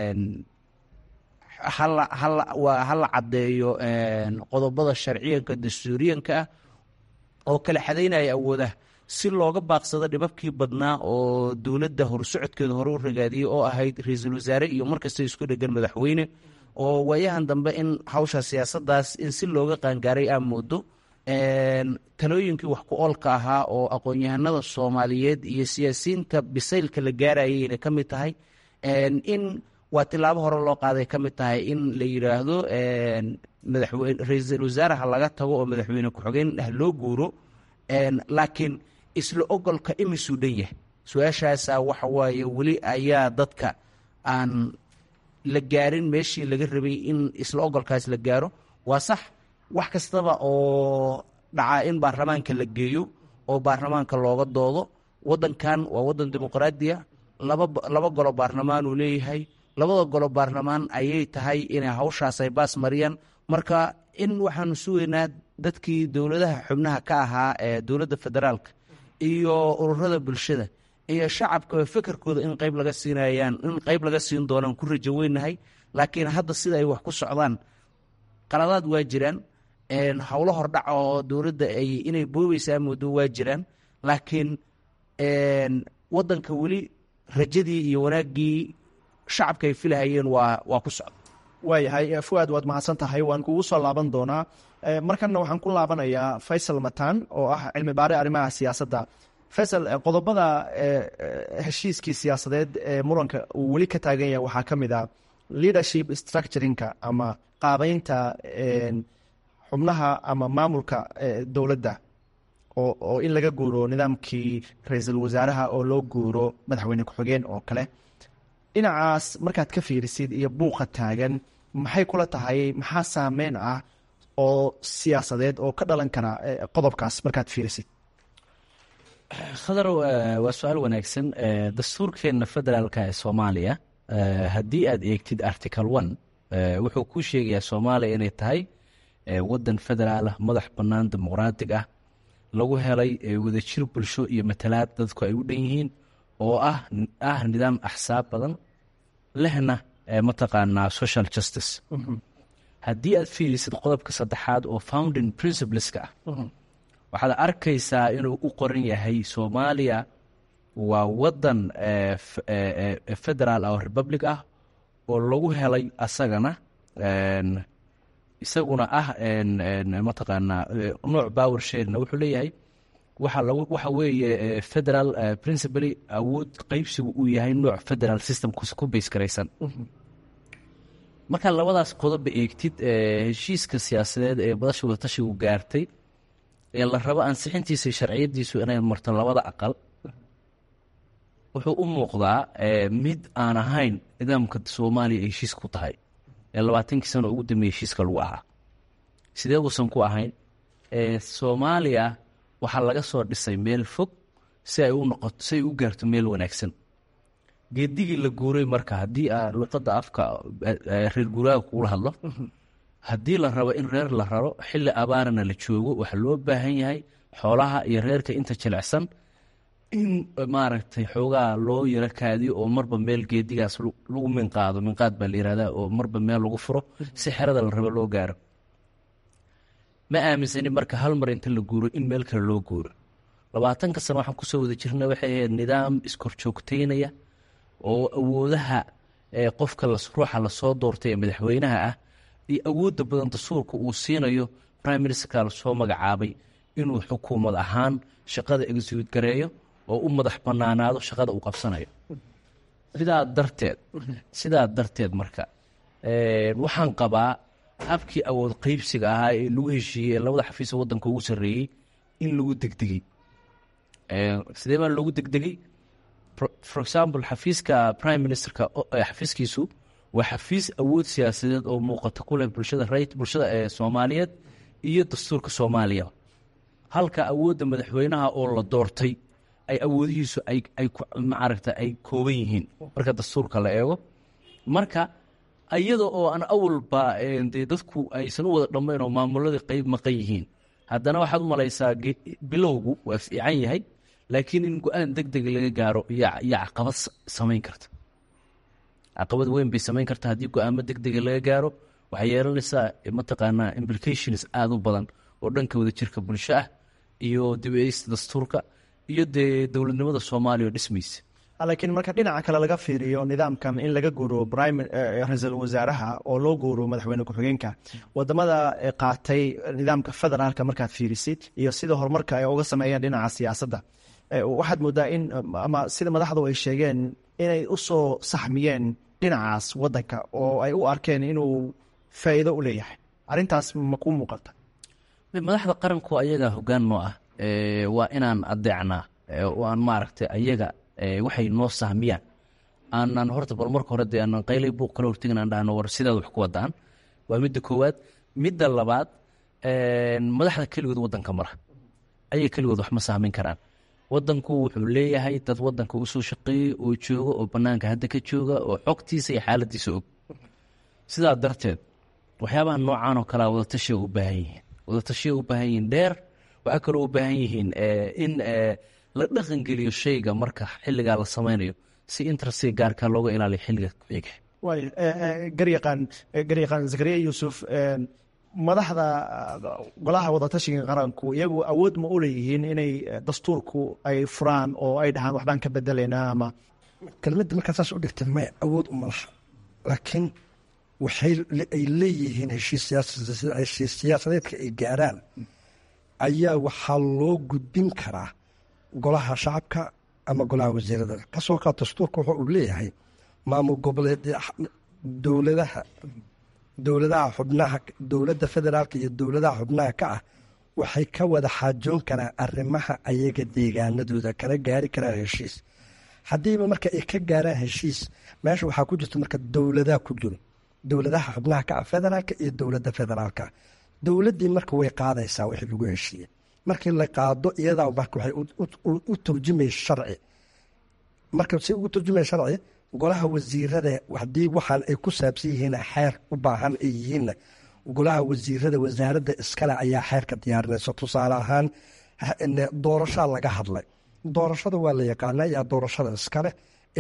hala hala waa hala caddeeyo qodobada sharciyanka dastuuriyanka ah oo kala xadaynaya awoodaha si looga baaqsado dhibabkii badnaa oo dowladda horsocodkeeda hore u ragaadiyey oo ahayd ra-iisul wasaare iyo markasta isku dhegan madaxweyne oo waayahan dambe in hawsha siyaasaddaas in si looga qaangaaray aa moodo talooyinkii wax ku oolka ahaa oo aqoon-yahanada soomaaliyeed iyo siyaasiyiinta bisaylka la gaarayayna ka mid tahay in waa tilaabo hore loo qaaday ka mid tahay in la yidhaahdo madaxweyne ra-iisul wasaaraha laga tago oo madaxweyne ku-xigeen ah loo guuro laakiin isla ogolka imisuu dhan yahay su-aashaasa waxa waaye weli ayaa dadka aan la gaarin meeshii laga rabay in isla ogolkaas la gaaro waa sax wax kastaba oo dhacaa in baarlamaanka la geeyo oo baarlamaanka looga doodo waddankan waa waddan dimuqraadiya laba laba golo baarlamaan uu leeyahay labada golo baarlamaan ayay tahay inay hawshaas ay baas mariyaan marka in waxaanu sugaynaa dadkii dowladaha xubnaha ka ahaa ee dowladda federaalka iyo ururada bulshada iyo shacabka fekerkooda in qayb laga siinayaan in qayb laga siin doonaan ku rajo weynahay laakiin hadda sida ay wax ku socdaan qaladaad waa jiraan howlo hordhac oo dowladda ay inay boobaysaa moodo waa jiraan laakiin waddanka weli rajadii iyo wanaaggii shacabka ay filahayeen waa waa ku socda waayahay fuaad waad mahadsan tahay waan kugu soo laaban doonaa markanna waxaan ku laabanayaa faysal mataan oo ah cilmi baare arrimaha siyaasadda faysal qodobada heshiiskii siyaasadeed ee muranka uu weli ka taagan yahay waxaa ka mid ah leadership structuringka ama qaabeynta xubnaha ama maamulka dowladda oo oo in laga guuro nidaamkii ra-iisul wasaaraha oo loo guuro madaxweyne ku-xigeen oo kale dhinacaas markaad ka fiirisid iyo buuqa taagan maxay kula tahay maxaa saameyn ah oo siyaasadeed oo ka dhalan kara qodobkaas markaad fiirisid khadar waa su-aal wanaagsan dastuurkeenna federaalka ee soomaaliya haddii aad eegtid article one wuxuu kuu sheegayaa soomaaliya inay tahay waddan federaal ah madax bannaan dimuqraatig ah lagu helay wadajir bulsho iyo matalaad dadku ay u dhan yihiin oo ah ah nidaam axsaab badan lehna mataqaanaa social justice haddii aad fiirisid qodobka saddexaad oo founding principleska ah waxaad arkaysaa inuu u qoran yahay soomaaliya waa waddan federaal oo republic ah oo lagu helay asagana isaguna ah mataqaanaa nooc power sharena wuxuu leeyahay waxa lagu waxa weeye federal principally awood qaybsigu uu yahay nooc federal system ku base garaysan marka labadaas qodob eegtid heshiiska siyaasadeed ee badasha wadatashigu gaartay ee la rabo ansixintiisa sharciyadiisu inay marto labada aqal wuxuu u muuqdaa mid aan ahayn nidaamka soomaaliya ay heshiis ku tahay ee labaatankii sano ugu dambeeyey heshiiska lagu ahaa sidee uusan ku ahayn soomaaliya waxaa laga soo dhisay meel fog si ay u noqoto si ay u gaarto meel wanaagsan geedigii la guuray marka haddii aa luqadda afka reer guuraaga kugula hadlo haddii la rabo in reer la raro xilli abaarana la joogo waxaa loo baahan yahay xoolaha iyo reerka inta jilicsan in maaragtay xoogaa loo yaro kaadiyo oo marba meel geedigaas lagu minqaado minqaad baa la yihahdaa oo marba meel lagu furo si xerada la rabo loo gaaro ma aaminsani marka hal mar inta la guuro in meel kale loo guuro labaatanka sano waxaan kusoo wada jirna waxay ahayd nidaam iskorjoogteynaya oo awoodaha qofka ruuxa lasoo doortay ee madaxweynaha ah iyo awoodda badan dastuurka uu siinayo prime ministerka lasoo magacaabay inuu xukuumad ahaan shaqada execute gareeyo oo u madax banaanaado shaqada uu qabsanayo. sidaa darteed sidaa darteed marka waxaan qabaa habkii awood qaybsiga ahaa ee lagu heshiiyey ee labada xafiis waddanka ugu sarreeyey in lagu degdegay. sidee baa loogu degdegay? for example xafiiska prime ministerka xafiiskiisu waa xafiis awood siyaasadeed oo muuqata ku leh bulshada right bulshada ee Soomaaliyeed iyo dastuurka Soomaaliya, halka awoodda madaxweynaha oo la doortay ay awoodihiisu ay ay maaragta ay kooban yihiin marka dastuurka la eego. marka iyada oo aan awalba dee dadku aysan u wada dhammayn oo maamuladii qayb maqan yihiin, haddana waxaad u malaysaa bilowgu waa fiican yahay, laakiin in go-aan deg deg laga gaaro iyo caqabad samayn karta caqabad weyn bay samayn karta haddii go-aamo deg dega laga gaaro. waxay yeelanaysaa mataqaanaa implications aada u badan oo dhanka wada jirka bulsho ah iyo dib-u-eegista dastuurka iyo dee dowladnimada Soomaaliya oo dhismaysa. laakiin marka dhinaca kale laga fiiriyo nidaamkan in laga guuro ra-iisul wasaaraha oo loo guuro madaxweyne ku-xigeenka, wadamada qaatay nidaamka federaalka markaad fiirisid iyo sida horumarka ay uga sameeyeen dhinaca siyaasadda, waxaad moodaa in ama sida madaxdu ay sheegeen inay u soo saxmiyeen dhinacaas waddanka oo ay u arkeen inuu faa'iido u leeyahay. arrintaas ma ku muuqata? madaxda qaranku ayaga hoggaan noo ah, waa inaan adeecnaa oo aan maaragtay ayaga waxay noo sahmiyaan aanan horta bal marka hore dee aanan qaylay buuq kala hortegin aan dhahno war sidaad wax ku wadaan. waa midda koowaad. midda labaad, madaxda keligood waddanka mara ayaga keligood wax ma sahmin karaan. waddanku wuxuu leeyahay dad waddanka usoo shaqeeyey oo jooga oo bannaanka hadda ka jooga oo xogtiisa iyo xaaladiisa og. sidaa darteed waxyaabaha noocaan oo kalea wadatashiya u baahan yihiin wadatashiya u baahan yihiin dheer. waxaa kaloo u baahan yihiin in la dhaqangeliyo shayga marka xilligaa la samaynayo si interestiga gaarkaa looga ilaaliyo xilliga ku-xiga. waay garyaqaan garyaqaan zakariya yuusuf, madaxda golaha wadatashiga qaranku iyagu awood ma u leeyihiin inay dastuurku ay furaan oo ay dhahaan waxbaan ka bedelaynaa? ama kelmadda markaa saas u dhigtay may awood u malaha, laakiin waxay ay leeyihiin heshiis siyaasad heshiis siyaasadeedka ay gaaraan ayaa waxaa loo gudbin karaa golaha shacabka ama golaha wasiirada. kasoo kaa dastuurka wuxuu uu leeyahay maamul goboleed dowladaha dowladaha xubnaha dowladda federaalka iyo dowladaha xubnaha ka ah waxay ka wada xaajoon karaan arrimaha ayaga deegaanadooda kala gaari karaan heshiis. haddiiba marka ay ka gaaraan heshiis, meesha waxaa ku jirta marka dowladaha ku jiro dowladaha xubnaha ka ah federaalka iyo dowladda federaalka. dowladdii marka way qaadaysaa wixii lagu heshiiyey. markii la qaado iyadaa marka waxay u turjumay sharci. marka si ugu turjumay sharci, golaha wasiirada haddii waxaan ay ku saabsan yihiin xeer u baahan ay yihiinna golaha wasiirada wasaaradda iskale ayaa xeerka diyaarinaysa. tusaale ahaan doorashaa laga hadlay. doorashada waa la yaqaanaa yaa doorashada iskale,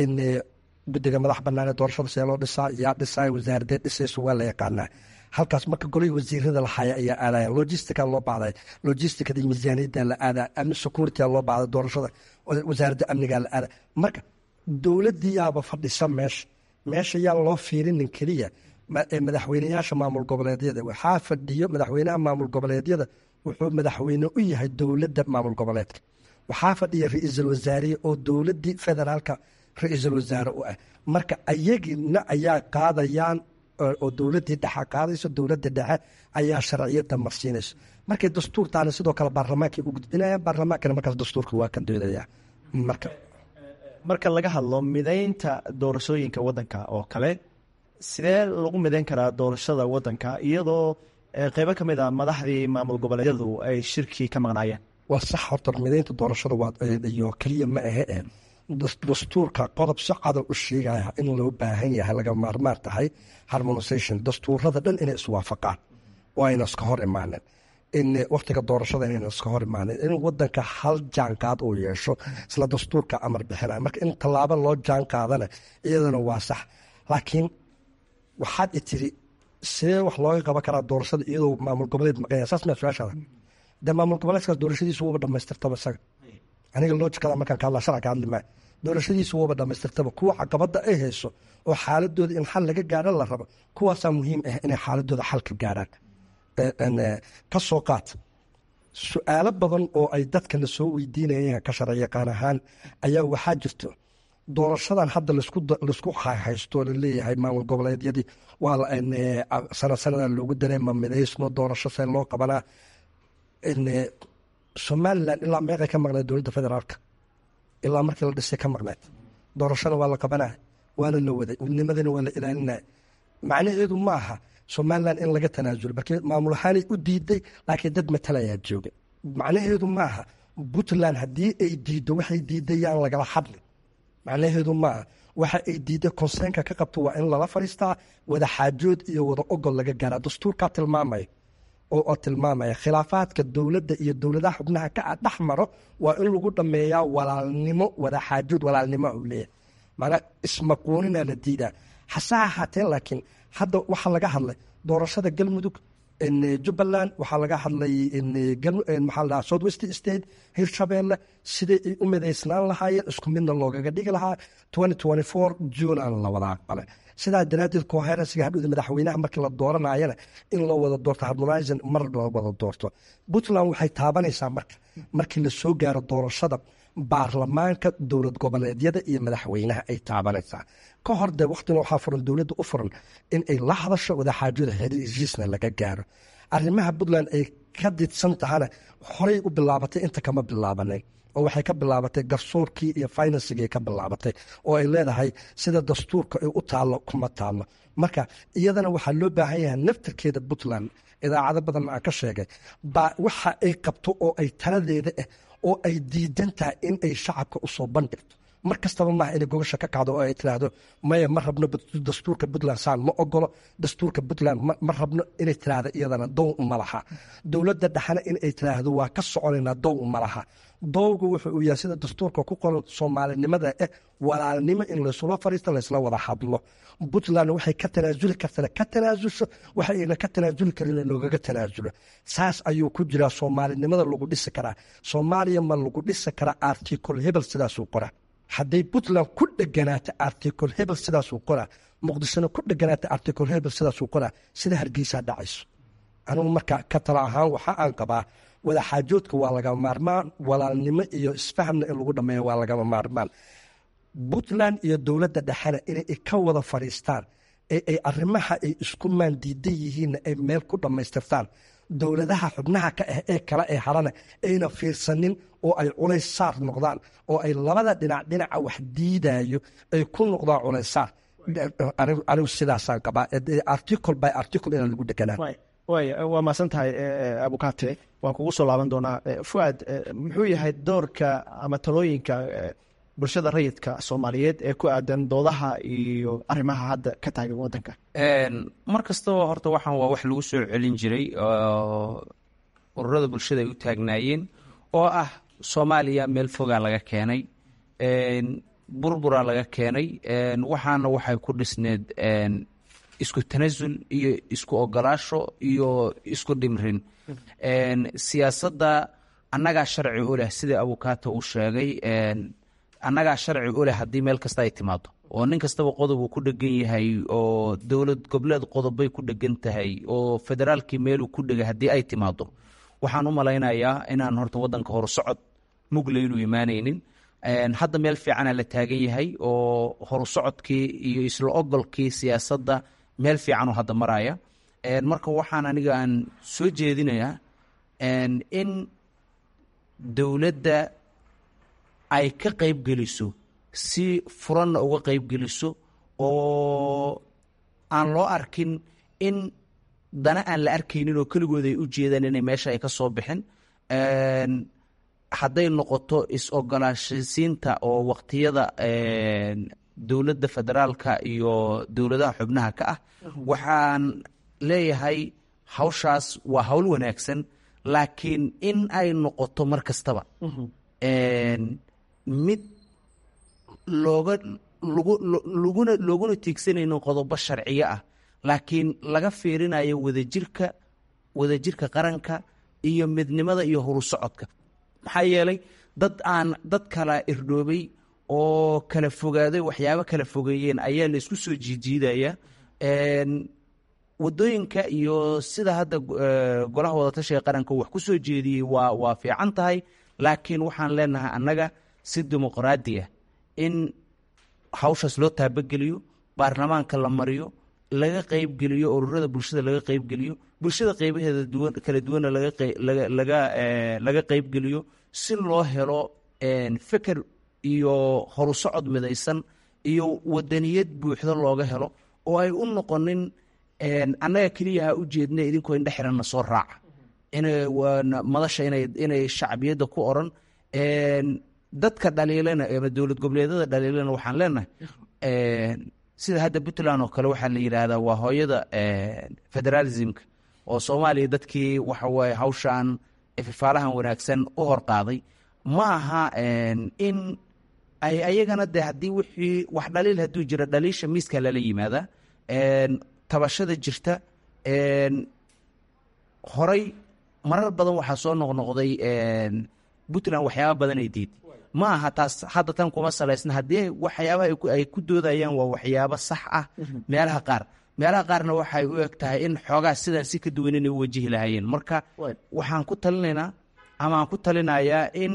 guddiga madax bannaan ee doorashada see loo dhisaa yaa dhisaa wasaaradee dhisayso waa la yaqaanaa. halkaas marka golihii wasiirada la haya ayaa aadaya. logistica loo baaday logisticada iyo miisaaniyadda la aadaa. amni security loo baaday doorashada wasaaradda amniga la aadaa. marka dowladdii yaaba fadhisa meesha meesha yaa loo fiirinin keliya madaxweyneyaasha maamul goboleedyada. waxaa fadhiyo madaxweynaha maamul goboleedyada wuxuu madaxweyne u yahay dowladda maamul goboleedka. waxaa fadhiya ra-iisul wasaare oo dowladdii federaalka ra-iisul wasaare u ah. marka ayagina ayaa qaadayaan oo dowladdii dhexe qaadayso. dowladda dhexe ayaa sharciyadda marsiinayso. markay dastuurtaana sidoo kale baarlamaankay u gudbinayaan. baarlamaankana markaas dastuurka waa ka doodaya. marka marka laga hadlo midaynta doorashooyinka waddanka oo kale, sidee lagu midayn karaa doorashada waddanka iyadoo qeybo ka mid a madaxdii maamul goboleedyadu ay shirkii ka maqnaayeen? waa sax. horta midaynta doorashada iyo keliya ma ahe dastuurka qodob si cada u sheegaya in loo baahan yahay laga maarmaan tahay harmonisation. dastuurada dhan inay iswaafaqaan oo ayna iska hor imaanin. in waktiga doorashada inayna iska hor imaanin. in wadanka hal jaanqaad uu yeesho isla dastuurka amar bixinaya. marka in tallaabo loo jaanqaadana iyadana waa sax. laakiin waxaad i tiri sidee wax looga qaban karaa doorashada iyadoo maamul goboleed maqanya? saas maa su-aashaada. dee maamul goboleedkaas doorashadiisu wuuba dhamaystirtaba isaga aniga loojikada markaan ka hadlaa sharca ka hadli maayo doorashadiisu wuuba dhamaystirtaba kuwa caqabadda ay hayso oo xaaladooda in xal laga gaaro la rabo kuwaasaa muhiim ah inay xaaladooda xal ka gaaraan ka soo qaat su-aalo badan oo ay dadkana soo weydiinayeen ka sharci yaqaan ahaan ayaa waxaa jirto doorashadan hadda laisku haysto laleeyahay maamul goboleedyadii waa sanad sanadan loogu dareema midaysno doorasho see loo qabanaa somalilan ilaa meeqay ka maqneed dowladda federaalka ilaa markii la dhisay ka maqneed doorashada waa la qabanaa waana la waday midnimadana waa la ilaalinaya macnaheedu ma aha somalilan in laga tanaasulo markii maamul ahaanay u diiday laakiin dad matalayaa jooga macnaheedu ma aha puntland haddii ay diiddo waxay diiday yaan lagala hadlin macnaheedu maaha waxa ay diiday konseenka ka qabto waa in lala fadhiistaa wada xaajood iyo wada ogol laga gaaraa dastuurkaa tilmaamaya oo tilmaamaya khilaafaadka dowladda iyo dowladaha xubnaha ka dhex maro waa in lagu dhameeyaa walaalnimo wada xaajood walaalnimo u leeyahay maanaa ismaquunina la diidaa hase ahaatee laakiin hadda waxaa laga hadlay doorashada galmudug jubbaland waxaa laga hadlay maxaa south west state hirshabeelle siday ay u midaysnaan lahaayeen isku midna loogaga dhigi lahaa june aan la wada aqbalay sidaa daraaddeed coherensiga hadhowda madaxweynaha markii la dooranayana in loo wada doorto harmonizing mar loo wada doorto puntland waxay taabanaysaa marka markii la soo gaaro doorashada baarlamaanka dowlad goboleedyada iyo madaxweynaha ay taabanaysaa ka hor dee waktina waxaa furan dowladda u furan in ay la hadasho wadaxaajada heshiisna laga gaaro arrimaha puntland ay ka didsan tahana horey u bilaabatay inta kama bilaabanay oo waxay ka bilaabatay garsoorkii iyo finansigay ka bilaabatay oo ay leedahay sida dastuurka ay u taallo kuma taallo marka iyadana waxaa loo baahan yahay naftarkeeda puntland idaacado badan aan ka sheegay baa waxa ay qabto oo ay taladeeda ah oo ay diidan tahay in ay shacabka u soo bandhigto mar kastaba maaha inay gogasha ka kacdo oo ay tiraahdo maya ma rabno dastuurka puntland saan ma ogolo dastuurka puntland ma rabno inay tiraahdo iyadana dow ma laha dowladda dhexana inay tiraahdo waa ka soconaynaa dow ma laha dowgu wuxuu uu yahay sida dastuurka ku qoran soomaalinimada eh walaalnimo in laysula fariisto laysla wada hadlo puntland waxay ka tanaasuli kartana ka tanaasulsho waxayna ka tanaasuli karin loogaga tanaasulo saas ayuu ku jiraa soomaalinimada lagu dhisi karaa soomaaliya ma lagu dhisi karaa article hebel sidaasuu qoraa hadday puntland ku dheganaata article hebel sidaasuu qoraa muqdishona ku dheganaata article hebel sidaasuu qoraa sida hargeysaa dhacayso anugu marka ka tala ahaan waxa aan qabaa wada xaajoodka waa lagama maarmaan walaalnimo iyo isfahamna in lagu dhameeyo waa lagama maarmaan puntland iyo dowladda dhexena inay ka wada fadhiistaan ee ay arrimaha ay isku maandiidan yihiinna ay meel ku dhammaystirtaan dowladaha xubnaha ka ah ee kale ee harana ayna fiirsanin oo ay culays saar noqdaan oo ay labada dhinac dhinaca wax diidayo ay ku noqdaan culays saar anigu sidaasaan qabaa article by article inaan lagu deganaa waay waa mahadsan tahay abukate waan kugu soo laaban doonaa fuad muxuu yahay doorka ama talooyinka bulshada rayidka soomaaliyeed ee ku aadan doodaha iyo arrimaha hadda ka taagan wadanka mar kastaba horta waxaan waa wax lagu soo celin jiray ururada bulshada ay u taagnaayeen oo ah soomaaliya meel fogaa laga keenay burburaa laga keenay waxaana waxay ku dhisneed isku tanasul iyo isku ogolaasho iyo isku dhimrin siyaasadda annagaa sharci u leh sida abukaata uu sheegay annagaa sharci u leh haddii meel kasta ay timaado oo nin kastaba qodob uu ku dhegan yahay oo dowlad goboleed qodobbay ku dhegan tahay oo federaalkii meeluu ku dhegay haddii ay timaado waxaan u malaynayaa inaan horta waddanka horusocod mugle inuu imaanaynin hadda meel fiicana la taagan yahay oo horusocodkii iyo isla ogolkii siyaasadda meel fiicanoo hadda maraya marka waxaan aniga aan soo jeedinayaa in dowladda ay ka qayb geliso si furanna uga qayb geliso oo aan loo arkin in dana aan la arkaynin oo keligood ay u jeedaan inay meesha ay ka soo bixin hadday noqoto is-ogolaashisiinta oo waqtiyada dowladda federaalka iyo dowladaha xubnaha ka ah waxaan leeyahay hawshaas waa hawl wanaagsan laakiin in ay noqoto mar kastaba mid looga lgu laguna looguna tiigsanayno qodobo sharciyo ah laakiin laga fiirinayo wadajirka wadajirka qaranka iyo midnimada iyo horu socodka. maxaa yeelay dad aan dad kala irdhoobay oo kala fogaaday waxyaabo kala fogeeyeen ayaa la isku soo jiijiidaya. wadooyinka iyo sida hadda golaha wadatashiga qaranka wax ku soo jeediyey waa waa fiican tahay, laakiin waxaan leenahay annaga si dimuqraadi ah in hawshaas loo taabageliyo, baarlamaanka la mariyo, laga qaybgeliyo, ururada bulshada laga qaybgeliyo, bulshada qaybaheeda duwan kala duwana laga laga laga qaybgeliyo si loo helo fikir iyo horu socod midaysan iyo wadaniyad buuxda looga helo, oo ay u noqonin annaga keliya ha u jeedna idinkoo indhe xiranna soo raaca inay madasha inay inay shacbiyadda ku oran. dadka dhaliilana ama dowlad goboleedyada dhaliilana waxaan leenahay sida hadda Puntland oo kale waxaa la yidhaahdaa waa hooyada federalismka oo Soomaaliya dadkii waxa waaye hawshaan ifafaalahan wanaagsan u horqaaday. ma aha in ay ayagana de haddii wixii wax dhaliil hadduu jira dhaliisha miiska lala yimaada. tabashada jirta horay marar badan waxaa soo noqnoqday Puntland waxyaaba badan ay diiday. ma aha taas hadda tan kuma salaysna haddii waxyaabaha ay ku doodayaan waa waxyaabo sax ah meelaha qaar meelaha qaarna waxay u eg tahay in xoogaa sidan si ka duwan inay u wajihi lahaayeen. marka waxaan ku talinaynaa ama aan ku talinayaa in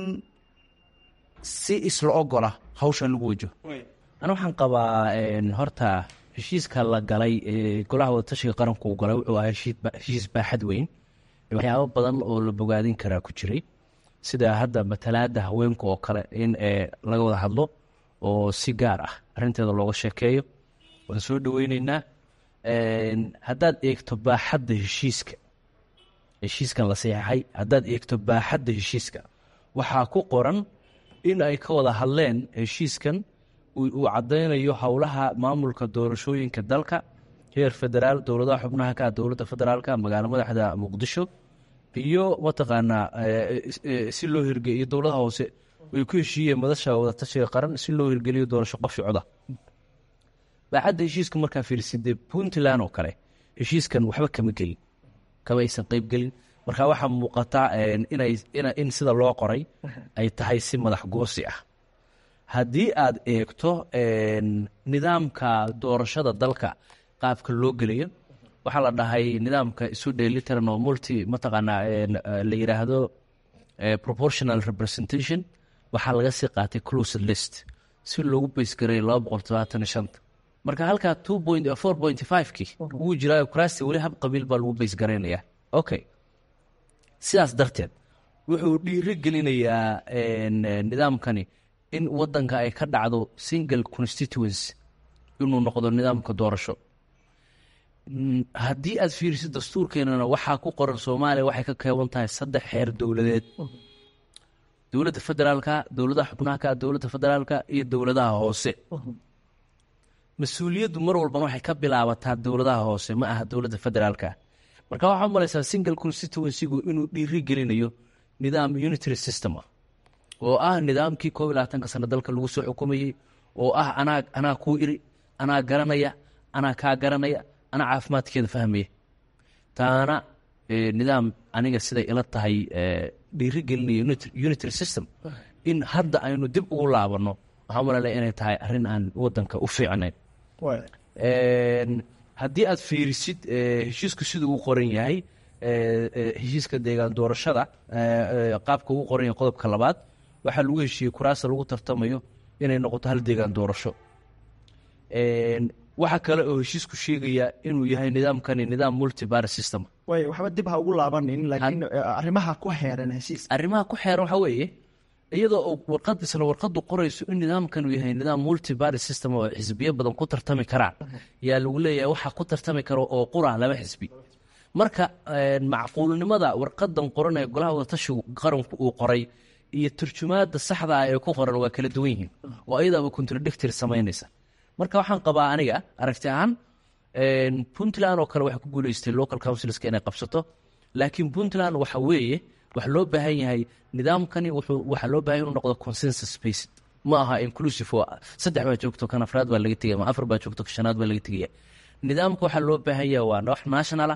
si isla ogola hawshan lagu wajaho. ana waxaan qabaa horta heshiiska la galay ee golaha wadatashiga qaranku uu galay wuxuu ahaa heshiis baaxad weyn, waxyaabo badan oo la bogaadin karaa ku jiray, sida hadda matalaada haweenka oo kale in laga wada hadlo oo si gaar ah arrinteeda looga sheekeeyo. waan soo dhaweyneynaa. haddaad eegto baaxadda heshiiska heshiiskan la saxeexay haddaad eegto baaxadda heshiiska waxaa ku qoran in ay ka wada hadleen heshiiskan uu caddaynayo howlaha maamulka doorashooyinka dalka heer federaal, dowladaha xubnaha ka dowladda federaalka, magaalo madaxda muqdisho iyo mataqaanaa si loo hirgeliyo dowladaha hoose way ku heshiiyeen madasha wadatashiga qaran si loo hirgeliyo doorasho qof socda. baaxadda heshiiska markaa fiirsidee Puntland oo kale heshiiskan waxba kama gelin, kama aysan qayb gelin. marka waxaa muuqata inay in sida loo qoray ay tahay si madax goosi ah. haddii aad eegto nidaamka doorashada dalka qaabka loo geliyo waxaa la dhahay nidaamka isu dheelitiran oo multi mataqaanaa la yidhaahdo proportional representation waxaa laga sii qaatay closed list si loogu baysgareeyo laba boqol todobaatan iyo shanta. marka halkaa two point four point five kii wuu jiraayo kuraasti weli hab qabiil baa lagu baysgareynayaa. okay, sidaas darteed wuxuu dhiiri gelinayaa nidaamkani in wadanka ay ka dhacdo single constituency inuu noqdo nidaamka doorasho. haddii aad fiiriso dastuurkeenana waxaa ku qoran Soomaaliya waxay ka kooban tahay saddex xeer dowladeed: dowladda federaalka, dowladaha xubnaha ka dowladda federaalka iyo dowladaha hoose. mas-uuliyaddu mar walbana waxay ka bilaabataa dowladaha hoose, ma aha dowladda federaalka. marka waxaa u malaysaa single constituencygu inuu dhiiri gelinayo nidaam unitary system ah oo ah nidaamkii koob iyo labaatanka sano dalka lagu soo xukumayey, oo ah anaa anaa kuu iri, anaa garanaya, anaa kaa garanaya, anaa caafimaadkeeda fahmaya. taana nidaam aniga siday ila tahay dhiiri gelinaya unitary system in hadda aynu dib ugu laabanno waxaa malalaya inay tahay arrin aan wadanka u fiicnayn. haddii aad fiirisid heshiisku siduu u qoran yahay, heshiiska deegaan doorashada qaabka ugu qoran yahay qodobka labaad waxaa lagu heshiiyey kuraasta lagu tartamayo inay noqoto hal deegaan doorasho. waxaa kale oo heshiisku sheegaya inuu yahay nidaamkani nidaam multi-party system. way waxba dib ha ugu laabanin, laakiin arrimaha ku xeeran heshiis arrimaha ku xeeran waxaa weeye iyadoo warqad isla warqadu qorayso in nidaamkan uu yahay nidaam multi-party system oo xisbiyo badan ku tartami karaan, yaa lagu leeyahay waxaa ku tartami karo oo qura laba xisbi. marka macquulnimada warqadan qoran ee golaha wadatashigu qaranku uu qoray iyo turjumaada saxda ah ee ku qoran waa kala duwan yihiin, oo ayadaaba contradictory samaynaysa. marka waxaan qabaa aniga aragti ahaan Puntland oo kale waxay ku guuleystay local councilska inay qabsato, laakiin Puntland waxa weeye wax loo baahan yahay nidaamkani wuxuu waxa loo baahan inuu noqdo consensus based, ma aha inclusive. oo saddex baa joogto kan afraad baa laga tegaya, ma afar baa joogto kan shanaad baa laga tegaya. nidaamka waxa loo baahan yahay waa wax national ah,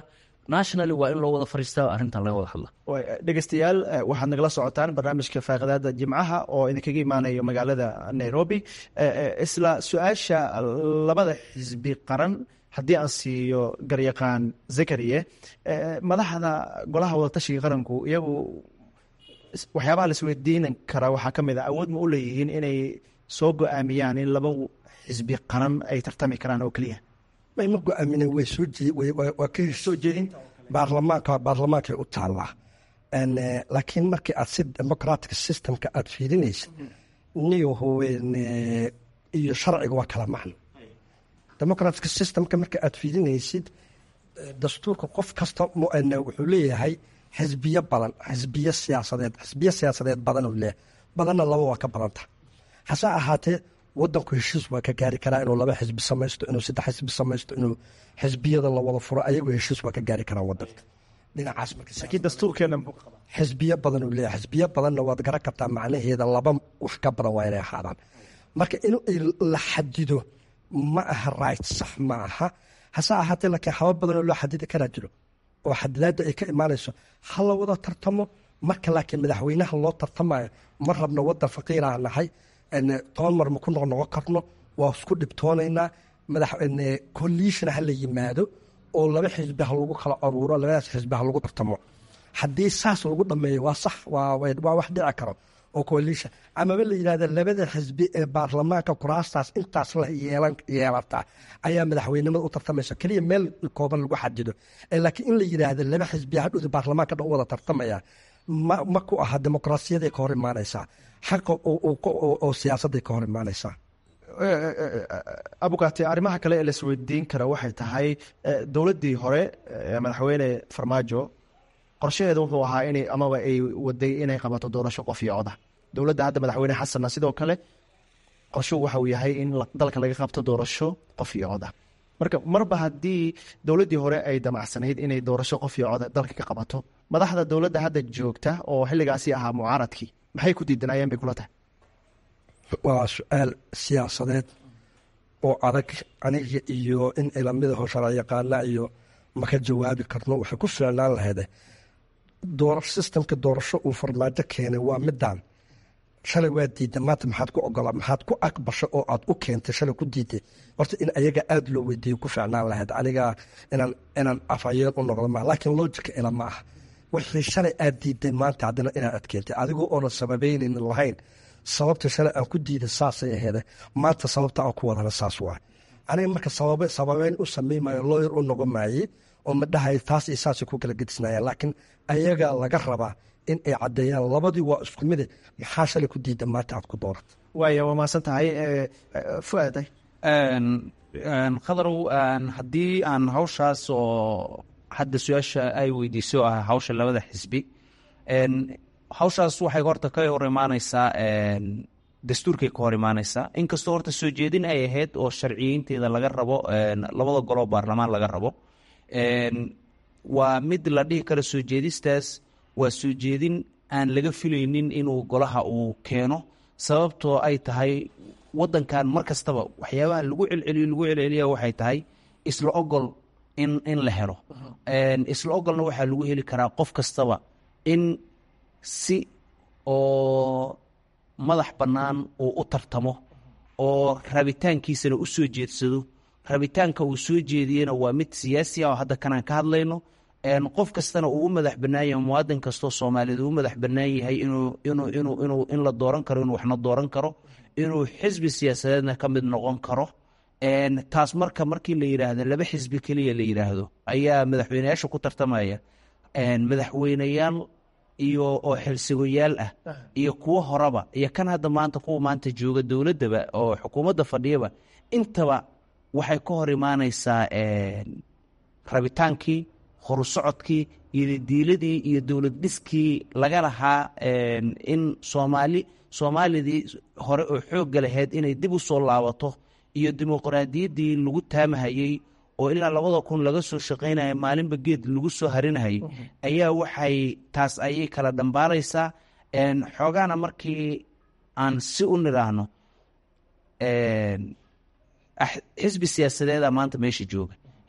nationally waa in loo wada fariistaa arrintan laga wada hadla. dhegeystayaal waxaad nagala socotaan barnaamijka faaqidaada jimcaha oo idinkaga imaanayo magaalada Nairobi. isla su-aasha labada xisbi qaran haddii aan siiyo garyaqaan Zakariye, madaxda golaha wadatashiga qaranku iyagu waxyaabaha la isweydiin karaa waxaa ka mid ah awood ma u leeyihiin inay soo go-aamiyaan in laba xisbi qaran ay tartami karaan oo keliya? may ma go-aaminen way soo waa ka soo jeedin baarlamaanka baarlamaankay u taallaa. laakiin markii aad si democratic systemka aad fiirinaysid niyo haween iyo sharciga waa kala macno. democratic systemka marka aad fiirinaysid dastuurka qof kasta wuxuu leeyahay xisbiyo badan, xisbiyo siyaasadeed xisbiyo siyaasadeed badan uu leeyahay, badanna laba waa ka badanta. hase ahaatee wadanku heshiis waa ka gaari karaa inuu laba xisbi samaysto, inuu saddex xisbi samaysto, inuu xisbiyada la wada furo, ayagoo heshiis waa ka gaari karaa wadanka dhinacaas. laakiin dastuurkeena xisbiyo badan uu leeyahay, xisbiyo badanna waad garan kartaa macnaheeda laba wax ka badan waa inay ahaadaan. marka in la xadido ma aha right, sax ma aha. hase ahaatee laakiin habab badan oo loo xadidi karaa jiro oo xadidaadda ay ka imaanayso ha la wada tartamo. marka laakiin madaxweynaha loo tartamayo ma rabno wadan faqiiraan nahay, toban mar ma ku noqnoqon karno, waa isku dhibtoonaynaa. madaxweyne coalition ha la yimaado oo laba xisbi ha lagu kala aruuro, labadaas xisbi ha lagu tartamo. haddii saas lagu dhameeyo waa sax, waa wax dhici karo oo coalition. amaba la yidhahda labada xisbi ee baarlamaanka kuraastaas intaas la yeelataa ayaa madaxweynimada u tartamaysa, keliya meel kooban lagu xadido. laakiin in la yidhaahda laba xisbi hadhowda baarlamaanka dhan wada tartamaya ma ma ku aha dimuqraasiyaday ka hor imaanaysaa, xaqa oo siyaasadday ka hor imaanaysaa. abukaate, arrimaha kale ee la isweydiin kara waxay tahay dowladdii hore madaxweyne Farmaajo qorshaheedu wuxuu ahaa inay amaba ay waday inay qabato doorasho qof iyo cod ah. dowladda hadda madaxweyne xasanna sidoo kale qorshuhu waxa uu yahay in dalka laga qabto doorasho qof iyo cod ah. marka marba haddii dowladdii hore ay damacsanayd inay doorasho qof iyo cod dalka ka qabato, madaxda dowladda hadda joogta oo xilligaasi ahaa mucaaradkii maxay ku diidanayeen bay kula tahay? waa su-aal siyaasadeed oo adag. aniga iyo in ilamida sharciyaqaana iyo maka jawaabi karno. waxay ku ficnaan lahayd doorasho systemka doorasho uu Farmaajo keenay waa midaan. shalay waa diiday, maanta maxaad ku ogola maxaad ku aqbasho oo aad u keentay shalay ku diiday? horta in ayaga aada loo weydiiyo ku ficnaan lahayd. aniga inaan inaan afhayeen u noqdo ma, laakiin logica ila ma aha. wixii shalay aad diiday maanta haddana inaad aad keentay adigoo oonan sababaynin lahayn sababta shalay aan ku diiday saasay aheede, maanta sababta aan ku wadana saas waa. aniga marka sabab sababeyn u samaymayo lawyer u noqon maaye oo ma dhahay taas iyo saasay ku kala gedisnayaan. laakiin ayaga laga rabaa in ay caddeeyaan labadii waa isku mide, maxaa shalay ku diida maanta aad ku doorat. waaya waa mahadsan tahay. fuaaday khadarow, haddii aan hawshaas oo hadda su-aasha ay weydiiso ah hawsha labada xisbi, hawshaas waxay horta ka hor imaaneysaa dastuurkay ka hor imaaneysaa, inkastoo horta soo jeedin ay ahayd oo sharciyiinteeda laga rabo labada goloo baarlamaan laga rabo. waa mid la dhihi karo soo jeedistaas waa soo jeedin aan laga filaynin inuu golaha uu keeno, sababtoo ay tahay wadankan mar kastaba waxyaabaha lagu celceliyo lagu celceliya waxay tahay isla ogol in in la helo. isla ogolna waxaa lagu heli karaa qof kastaba in si oo madax bannaan uu u tartamo oo rabitaankiisana u soo jeedsado. rabitaanka uu soo jeediyena waa mid siyaasi ah oo hadda kanaan ka hadlayno. qof kastana uu u madax bannaan yahay, muwaadin kastoo Soomaaliyeed uu u madax bannaan yahay inuu inuu inuu inuu in la dooran karo, inuu waxna dooran karo, inuu xisbi siyaasadeedna ka mid noqon karo. taas marka markii la yidhaahdo laba xisbi keliya la yidhaahdo ayaa madaxweyneyaasha ku tartamaya. madaxweyneyaal iyo oo xilsigoyaal ah iyo kuwo horeba iyo kan hadda maanta kuwa maanta jooga dowladdaba oo xukuumadda fadhiyaba, intaba waxay ka hor imaaneysaa rabitaankii, horusocodkii iyo diiladii iyo dowlad dhiskii laga lahaa in Soomaali Soomaalidii hore oo xoogga lahayd inay dib u soo laabato, iyo dimuqraadiyaddii lagu taamahayey oo ilaa labada kun laga soo shaqaynaya maalinba geed lagu soo harinahayay ayaa waxay taas ayay kala dhambaalaysaa. xoogaana markii aan si u nidhaahno xisbi siyaasadeeda maanta meesha jooga,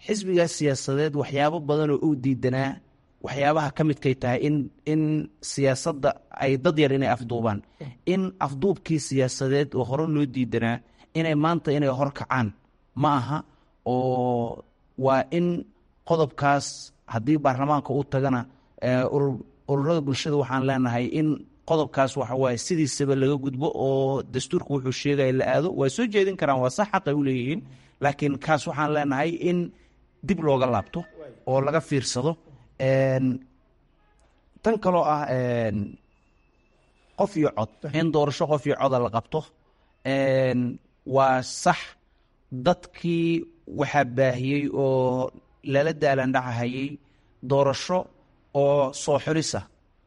xisbigaas siyaasadeed waxyaabo badan oo uu diidanaa waxyaabaha ka midkay tahay in in siyaasadda ay dad yar inay afduubaan in afduubkii siyaasadeed oo hore loo diidanaa inay maanta inay hor kacaan ma aha oo waa in qodobkaas haddii baarlamaanka u tagana ururada bulshada waxaan leenahay in qodobkaas waxa waaye sidiisaba laga gudbo oo dastuurka wuxuu sheegaya la aado waa soo jeedin karaan waa sax xaqay u leeyihiin laakiin kaas waxaan leenahay in dib looga laabto oo laga fiirsado tan kaloo ah qof iyo cod in doorasho qof iyo coda la qabto waa sax dadkii waxaa baahiyey oo lala daalandhacahayey doorasho oo soo xulisa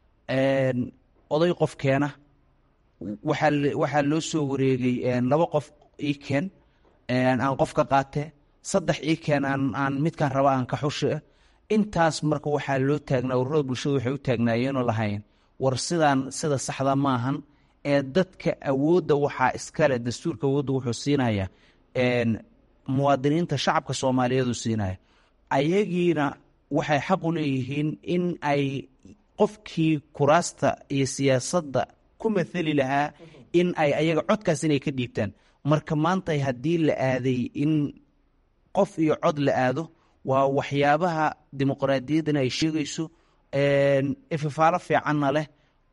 oday qof keena waxaa waxaa loo soo wareegay laba qof ii keen aan qof ka qaate saddex ii keen aan aan midkaan raba aan ka xushe intaas marka waxaa loo taagnaa ururada bulshadu waxay u taagnaayeenoo lahayn war sidaan sida saxda maahan ee dadka awoodda waxaa iskale dastuurka awoodda wuxuu siinaya muwaadiniinta shacabka soomaaliyeed uu siinaya ayagiina waxay xaq u leeyihiin in ay qofkii kuraasta iyo siyaasadda ku mathali lahaa in ay ayaga codkaas inay ka dhiibtaan marka maanta haddii la aaday in qof iyo cod la aado waa waxyaabaha dimuqraadiyaddana ay sheegayso ififaalo fiicanna leh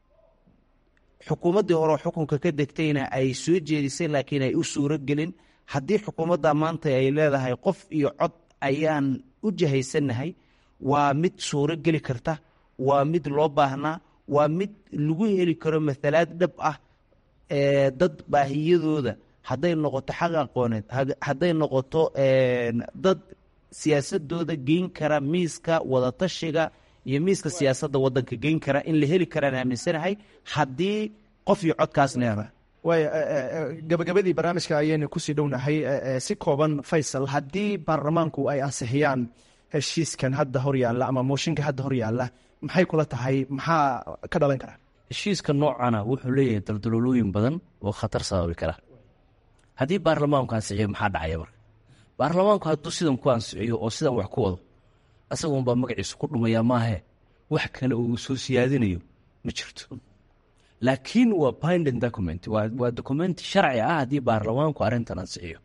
xukuumaddii hore xukunka ka degtayna ay soo jeedisay laakiin ay u suuro gelin haddii xukuumadda maanta ay leedahay qof iyo cod ayaan u jahaysannahay waa mid suuro geli karta waa mid loo baahnaa waa mid lagu heli karo mathalaad dhab ah dad baahiyadooda hadday noqoto xaq aqooneed hadday noqoto dad siyaasadooda geyn kara miiska wadatashiga iyo miiska siyaasadda waddanka geyn kara in la heli karaan aaminsanahay haddii qof iyo codkaas leeda waay gabagabadii barnaamijka ayaynu kusii dhownahay si kooban faysal haddii baarlamaanku ay ansixiyaan heshiiskan hadda hor yaalla ama mooshinka hadda hor yaalla maxay kula tahay maxaa ka dhalan kara heshiiska noocana wuxuu leeyahay daldaloolooyin badan oo khatar sababi kara haddii baarlamaanku ansixiyo maxaa dhacaya marka baarlamaanku hadduu sidan ku ansixiyo oo sidan wax ku wado asagoonbaa magaciisa ku dhumayaa maahe wax kale uu soo siyaadinayo ma jirto laakiin waa binding document waa documenti sharci ah haddii baarlamaanku arrintan ansixiyo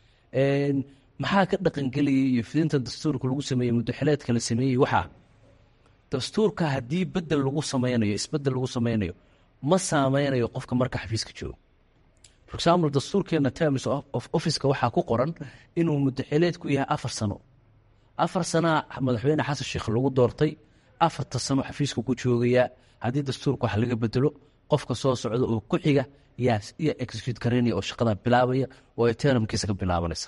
maxaa ka dhaqangeliyay iyo fidinta dastuurka lagu sameeyey muddaxileedka la sameeyey waxaa dastuurka haddii bedel lagu sameynayo isbedel lagu sameynayo ma saameynayo qofka marka xafiiska joogo for example dastuurkeena terms of officeka waxaa ku qoran inuu muddaxileedku yahay afar sano afar sanaa madaxweyne xasan sheekh lagu doortay afarta sano xafiiska ku joogayaa haddii dastuurka wax laga bedelo qofka soo socda oo ku xiga yaa iyo execute kareynaya oo shaqada bilaabaya oo ay termkiisa ka bilaabanaysa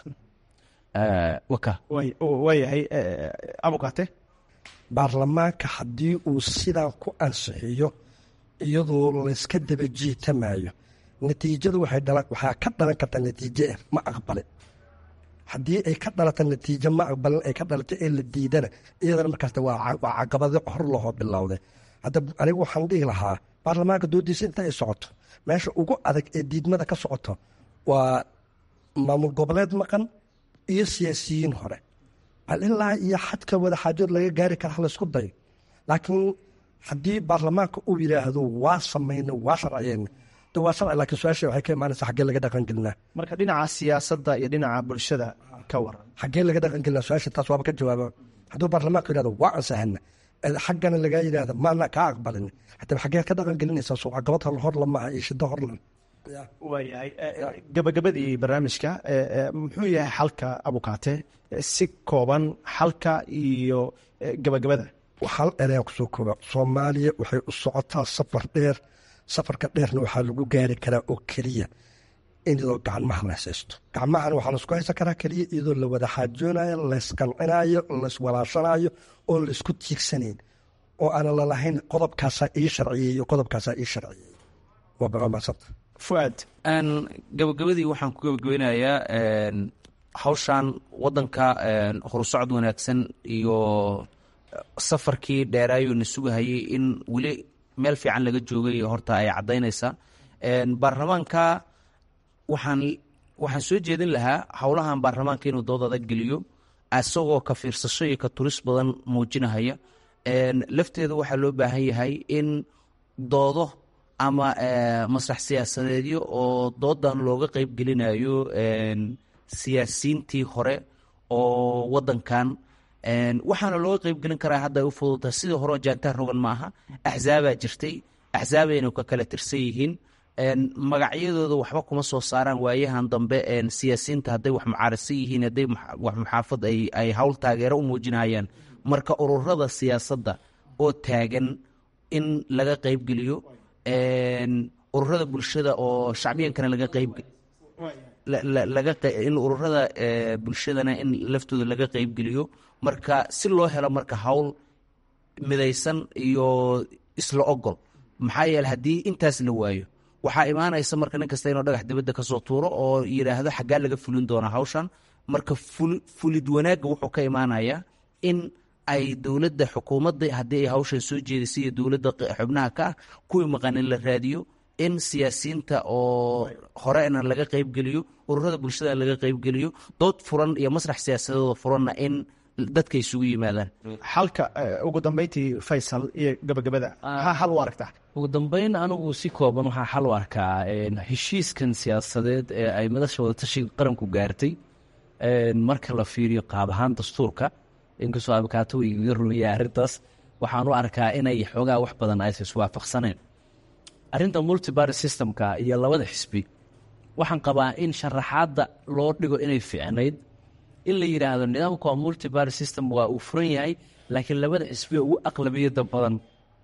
waka waayahay abukate baarlamaanka haddii uu sidaa ku ansixiyo iyadoo layska daba jiitamayo natiijadu waxaa ka dhalan kartaa natiijo ma aqbalin haddii ay ka dhalata natiijo ma aqbalin ay ka dhalata ee la diidana iyadana markaas waa caqabado hor lahoo bilowday hadda anigu waxaan dhihi lahaa baarlamaanka doodiisa inta ay socoto meesha ugu adag ee diidmada ka socoto waa maamul goboleed maqan iyo siyaasiyiin hore ilaa iyo xadka wadaxaajood laga gaari kara halaysku dayo laakiin haddii baarlamaanka uu yidhaahdo waa samayna waa sharciyeyna de waa sharci laakiin su-aasha waxay ka imaanaysa xaggee laga dhaqan gelinaa marka dhinaca siyaasadda iyo dhinaca bulshada ka waran xaggee laga dhaqan gelinaa su-aasha taas waaba ka jawaaba hadduu baarlamaanka yidhahdo waa ansahana xaggana lagaa yidhaahda maana kaa aqbalin haddaba xaggee ka dhaqan gelinaysaa soo caqabad hor lamaha iyo shiddo horlan waayahay gabagabadii barnaamijka muxuu yahay xalka abukaate si kooban xalka iyo gabagabada hal eryaa kusoo kooba soomaaliya waxay u socotaa safar dheer safarka dheerna waxaa lagu gaari karaa oo keliya iyadoo gacmaha la haysto gacmahana waxaa laisku haysan karaa keliya iyadoo la wada xaajoonayo laysqancinayo layswalaashanayo oo laisku tiigsanayn oo aanan lalahayn qodobkaasaa ii sharciyey iyo qodobkaasaa ii sharciyey waa baqamaasanta fuaad gabagabadii waxaan ku gabagabeynayaa hawshan wadanka horusocod wanaagsan iyo safarkii dheeraayuu na sugahayay in weli meel fiican laga joogay horta ay caddaynaysaa baarlamaanka waxaan waxaan soo jeedin lahaa howlahan baarlamaanka inuu dood adag geliyo isagoo ka fiirsasho iyo ka turis badan muujinahaya lafteeda waxaa loo baahan yahay in doodo ama masrax siyaasadeedyo oo doodan looga qeyb gelinayo siyaasiyiintii hore oo wadankan waxaana looga qeyb gelin karaa hadda ay u fududahay sidii hore jaantaan rogan ma aha axzaabaa jirtay axzaabayna ka kala tirsan yihiin magacyadooda waxba kuma soo saaraan waayahan dambe siyaasiyiinta hadday wax mucaarisa yihiin hadday wax muxaafad ay hawl taageero u muujinayaan marka ururada siyaasadda oo taagan in laga qeybgeliyo ururada bulshada oo shacbiyankana laga qeyb in ururada bulshadana in laftooda laga qeybgeliyo marka si loo helo marka hawl midaysan iyo isla ogol maxaa yeele haddii intaas la waayo waxaa imaanaysa marka nin kasta inuu dhagax dibadda kasoo tuuro oo yidhaahdo xaggaa laga fulin doonaa hawshan marka fulid wanaagga wuxuu ka imaanayaa in ay dowladda xukuumadda haddii ay hawshan soo jeedisay iyo dowladda xubnaha ka ah kuwii maqan in la raadiyo in siyaasiyiinta oo horena laga qeybgeliyo ururada bulshada laga qeybgeliyo dood furan iyo masrax siyaasadooda furanna in dadka isugu yimaadaan xalka ugu dambeyntii faysal iyo gabagabada maxaa xal u aragtaa ugu dambeyn anigu si kooban waxaa xal u arkaa heshiiskan siyaasadeed ee ay madasha wadatashiga qaranku gaartay marka la fiiriyo qaab ahaan dastuurka inkastoo abukaato igaga rumeeyay arrintaas waxaan u arkaa inay xoogaa wax badan aysan iswaafaqsaneen arrinta multiparty systemka iyo labada xisbi waxaan qabaa in sharaxaadda loo dhigo inay fiicnayd in la yidhaahdo nidaamka multiparty system waa uu furan yahay laakiin labada xisbi ugu aqlabiyada badan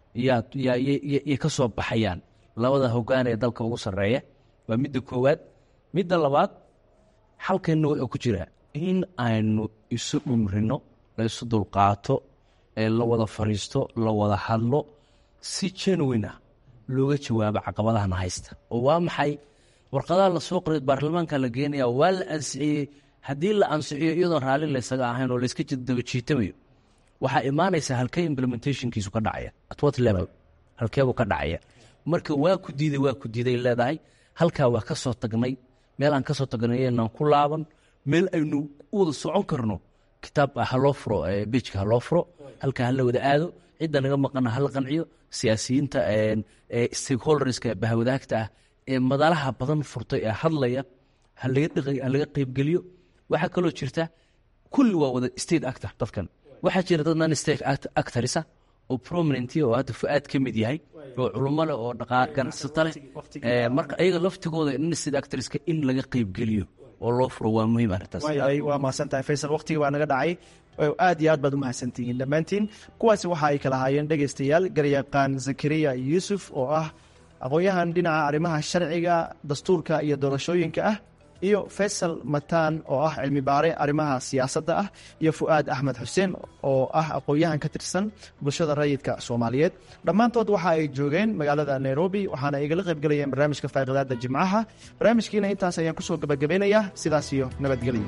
yay ka soo baxayaan labada hoggaan ee dalka ugu sarreeya waa midda koowaad midda labaad xalkeenna wuxuu ku jiraa in aynu isu dhumrino la isu dulqaato la wada fadhiisto la wada hadlo si genuine ah looga jawaabo caqabadahana haysta oo waa maxay warqadaha la soo qoray baarlamaanka la geenaya waa la ansixiyey haddii la ansixiyo iyadoon raalli laysaga ahayn oo layska daba jiitamayo waxaa imaanaysaa halkee implementationkiisu ka dhacaya at what level halkeebuu ka dhacaya marka waa ku diiday waa ku diiday leedahay halkaa waa ka soo tagnay meel aan ka soo tagnay inaan ku laaban meel aynu u wada socon karno kitaab haloo furo bijka haloo furo halkaa hala wada aado cidda naga maqana hala qanciyo siyaasiyiinta stakeholderska bahwadaagta ah ee madalaha badan furtay ee hadlaya halaga qeybgeliyo waxaa kaloo jirta kulli waa wada state actor dadkan waxaa jira dad non state actorisa oo prominent oo hadda Fuaad ka mid yahay oo culimo leh oo dhaqaaq ganacsato leh marka ayaga laftigooda non state actorska in laga qeybgeliyo oo loo furo waa muhiim arrintaas waa mahadsantahay Faysal waqtiga waa naga dhacay aad iyo aad baad u mahadsantihiin dhammaantiin kuwaasi waxa ay kala haayeen dhegaystayaal garyaqaan Zakariya Yuusuf oo ah aqoon-yahan dhinaca arrimaha sharciga dastuurka iyo doorashooyinka ah iyo Faysal Mataan oo ah cilmi baare arrimaha siyaasadda ah iyo Fuaad Axmed Xuseen oo ah aqoon-yahan ka tirsan bulshada rayidka Soomaaliyeed dhammaantood waxa ay joogeen magaalada Nairobi waxaana ay igala qayb galayeen barnaamijka faaqidaada Jimcaha barnaamijkiina intaas ayaan ku soo gabagabeynayaa sidaas iyo nabadgelyo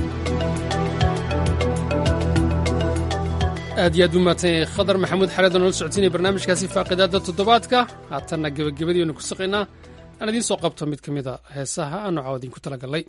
aad iyo aad u mahadsanyahay khadar maxamuud xareed oo nala socotinaya barnaamijkaasi faaqidaada toddobaadka haatanna gebagabadiinu ku saqaynaa aan idiin soo qabto mid ka mid a heesaha aan nooca idinku tala gallay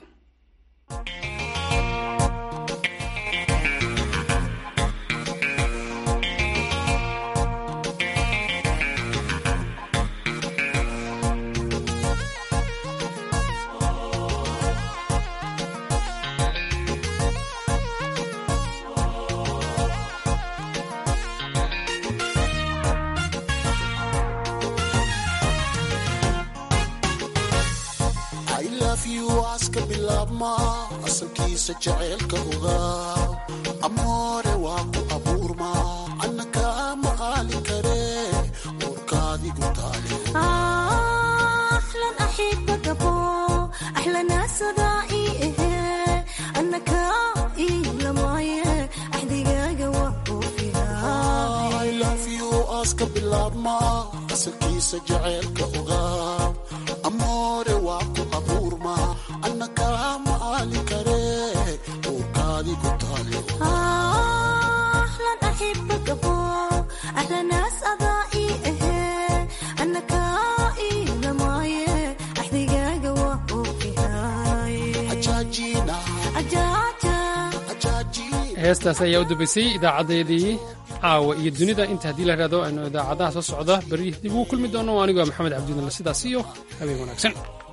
asalkiisa jaceylka ogaa amoore waa ku abuurma annaka ma aali kare uurkaadigu taale ahlan axibagabo ahlana sadaa'i ehe annaka ilamaaye axdigaaga waa oofiyaa I love you aska bilaabma asalkiisa jaceylka ogaa amoore waa ku abuurma annaka ma aali kare uurkaadigu taale ahlan axibagabo ahlana sadaa'i ehe annaka ilamaaye axdigaaga waa oofiyaa heestaas ayaa u dambaysay idaacadeedii caawa iyo dunida inta haddii la ihahdo aynu idaacadaha soo socda beri dib ugu kulmi doono anigoo maxamed cabdiinala sidaas iyo habeen wanaagsan.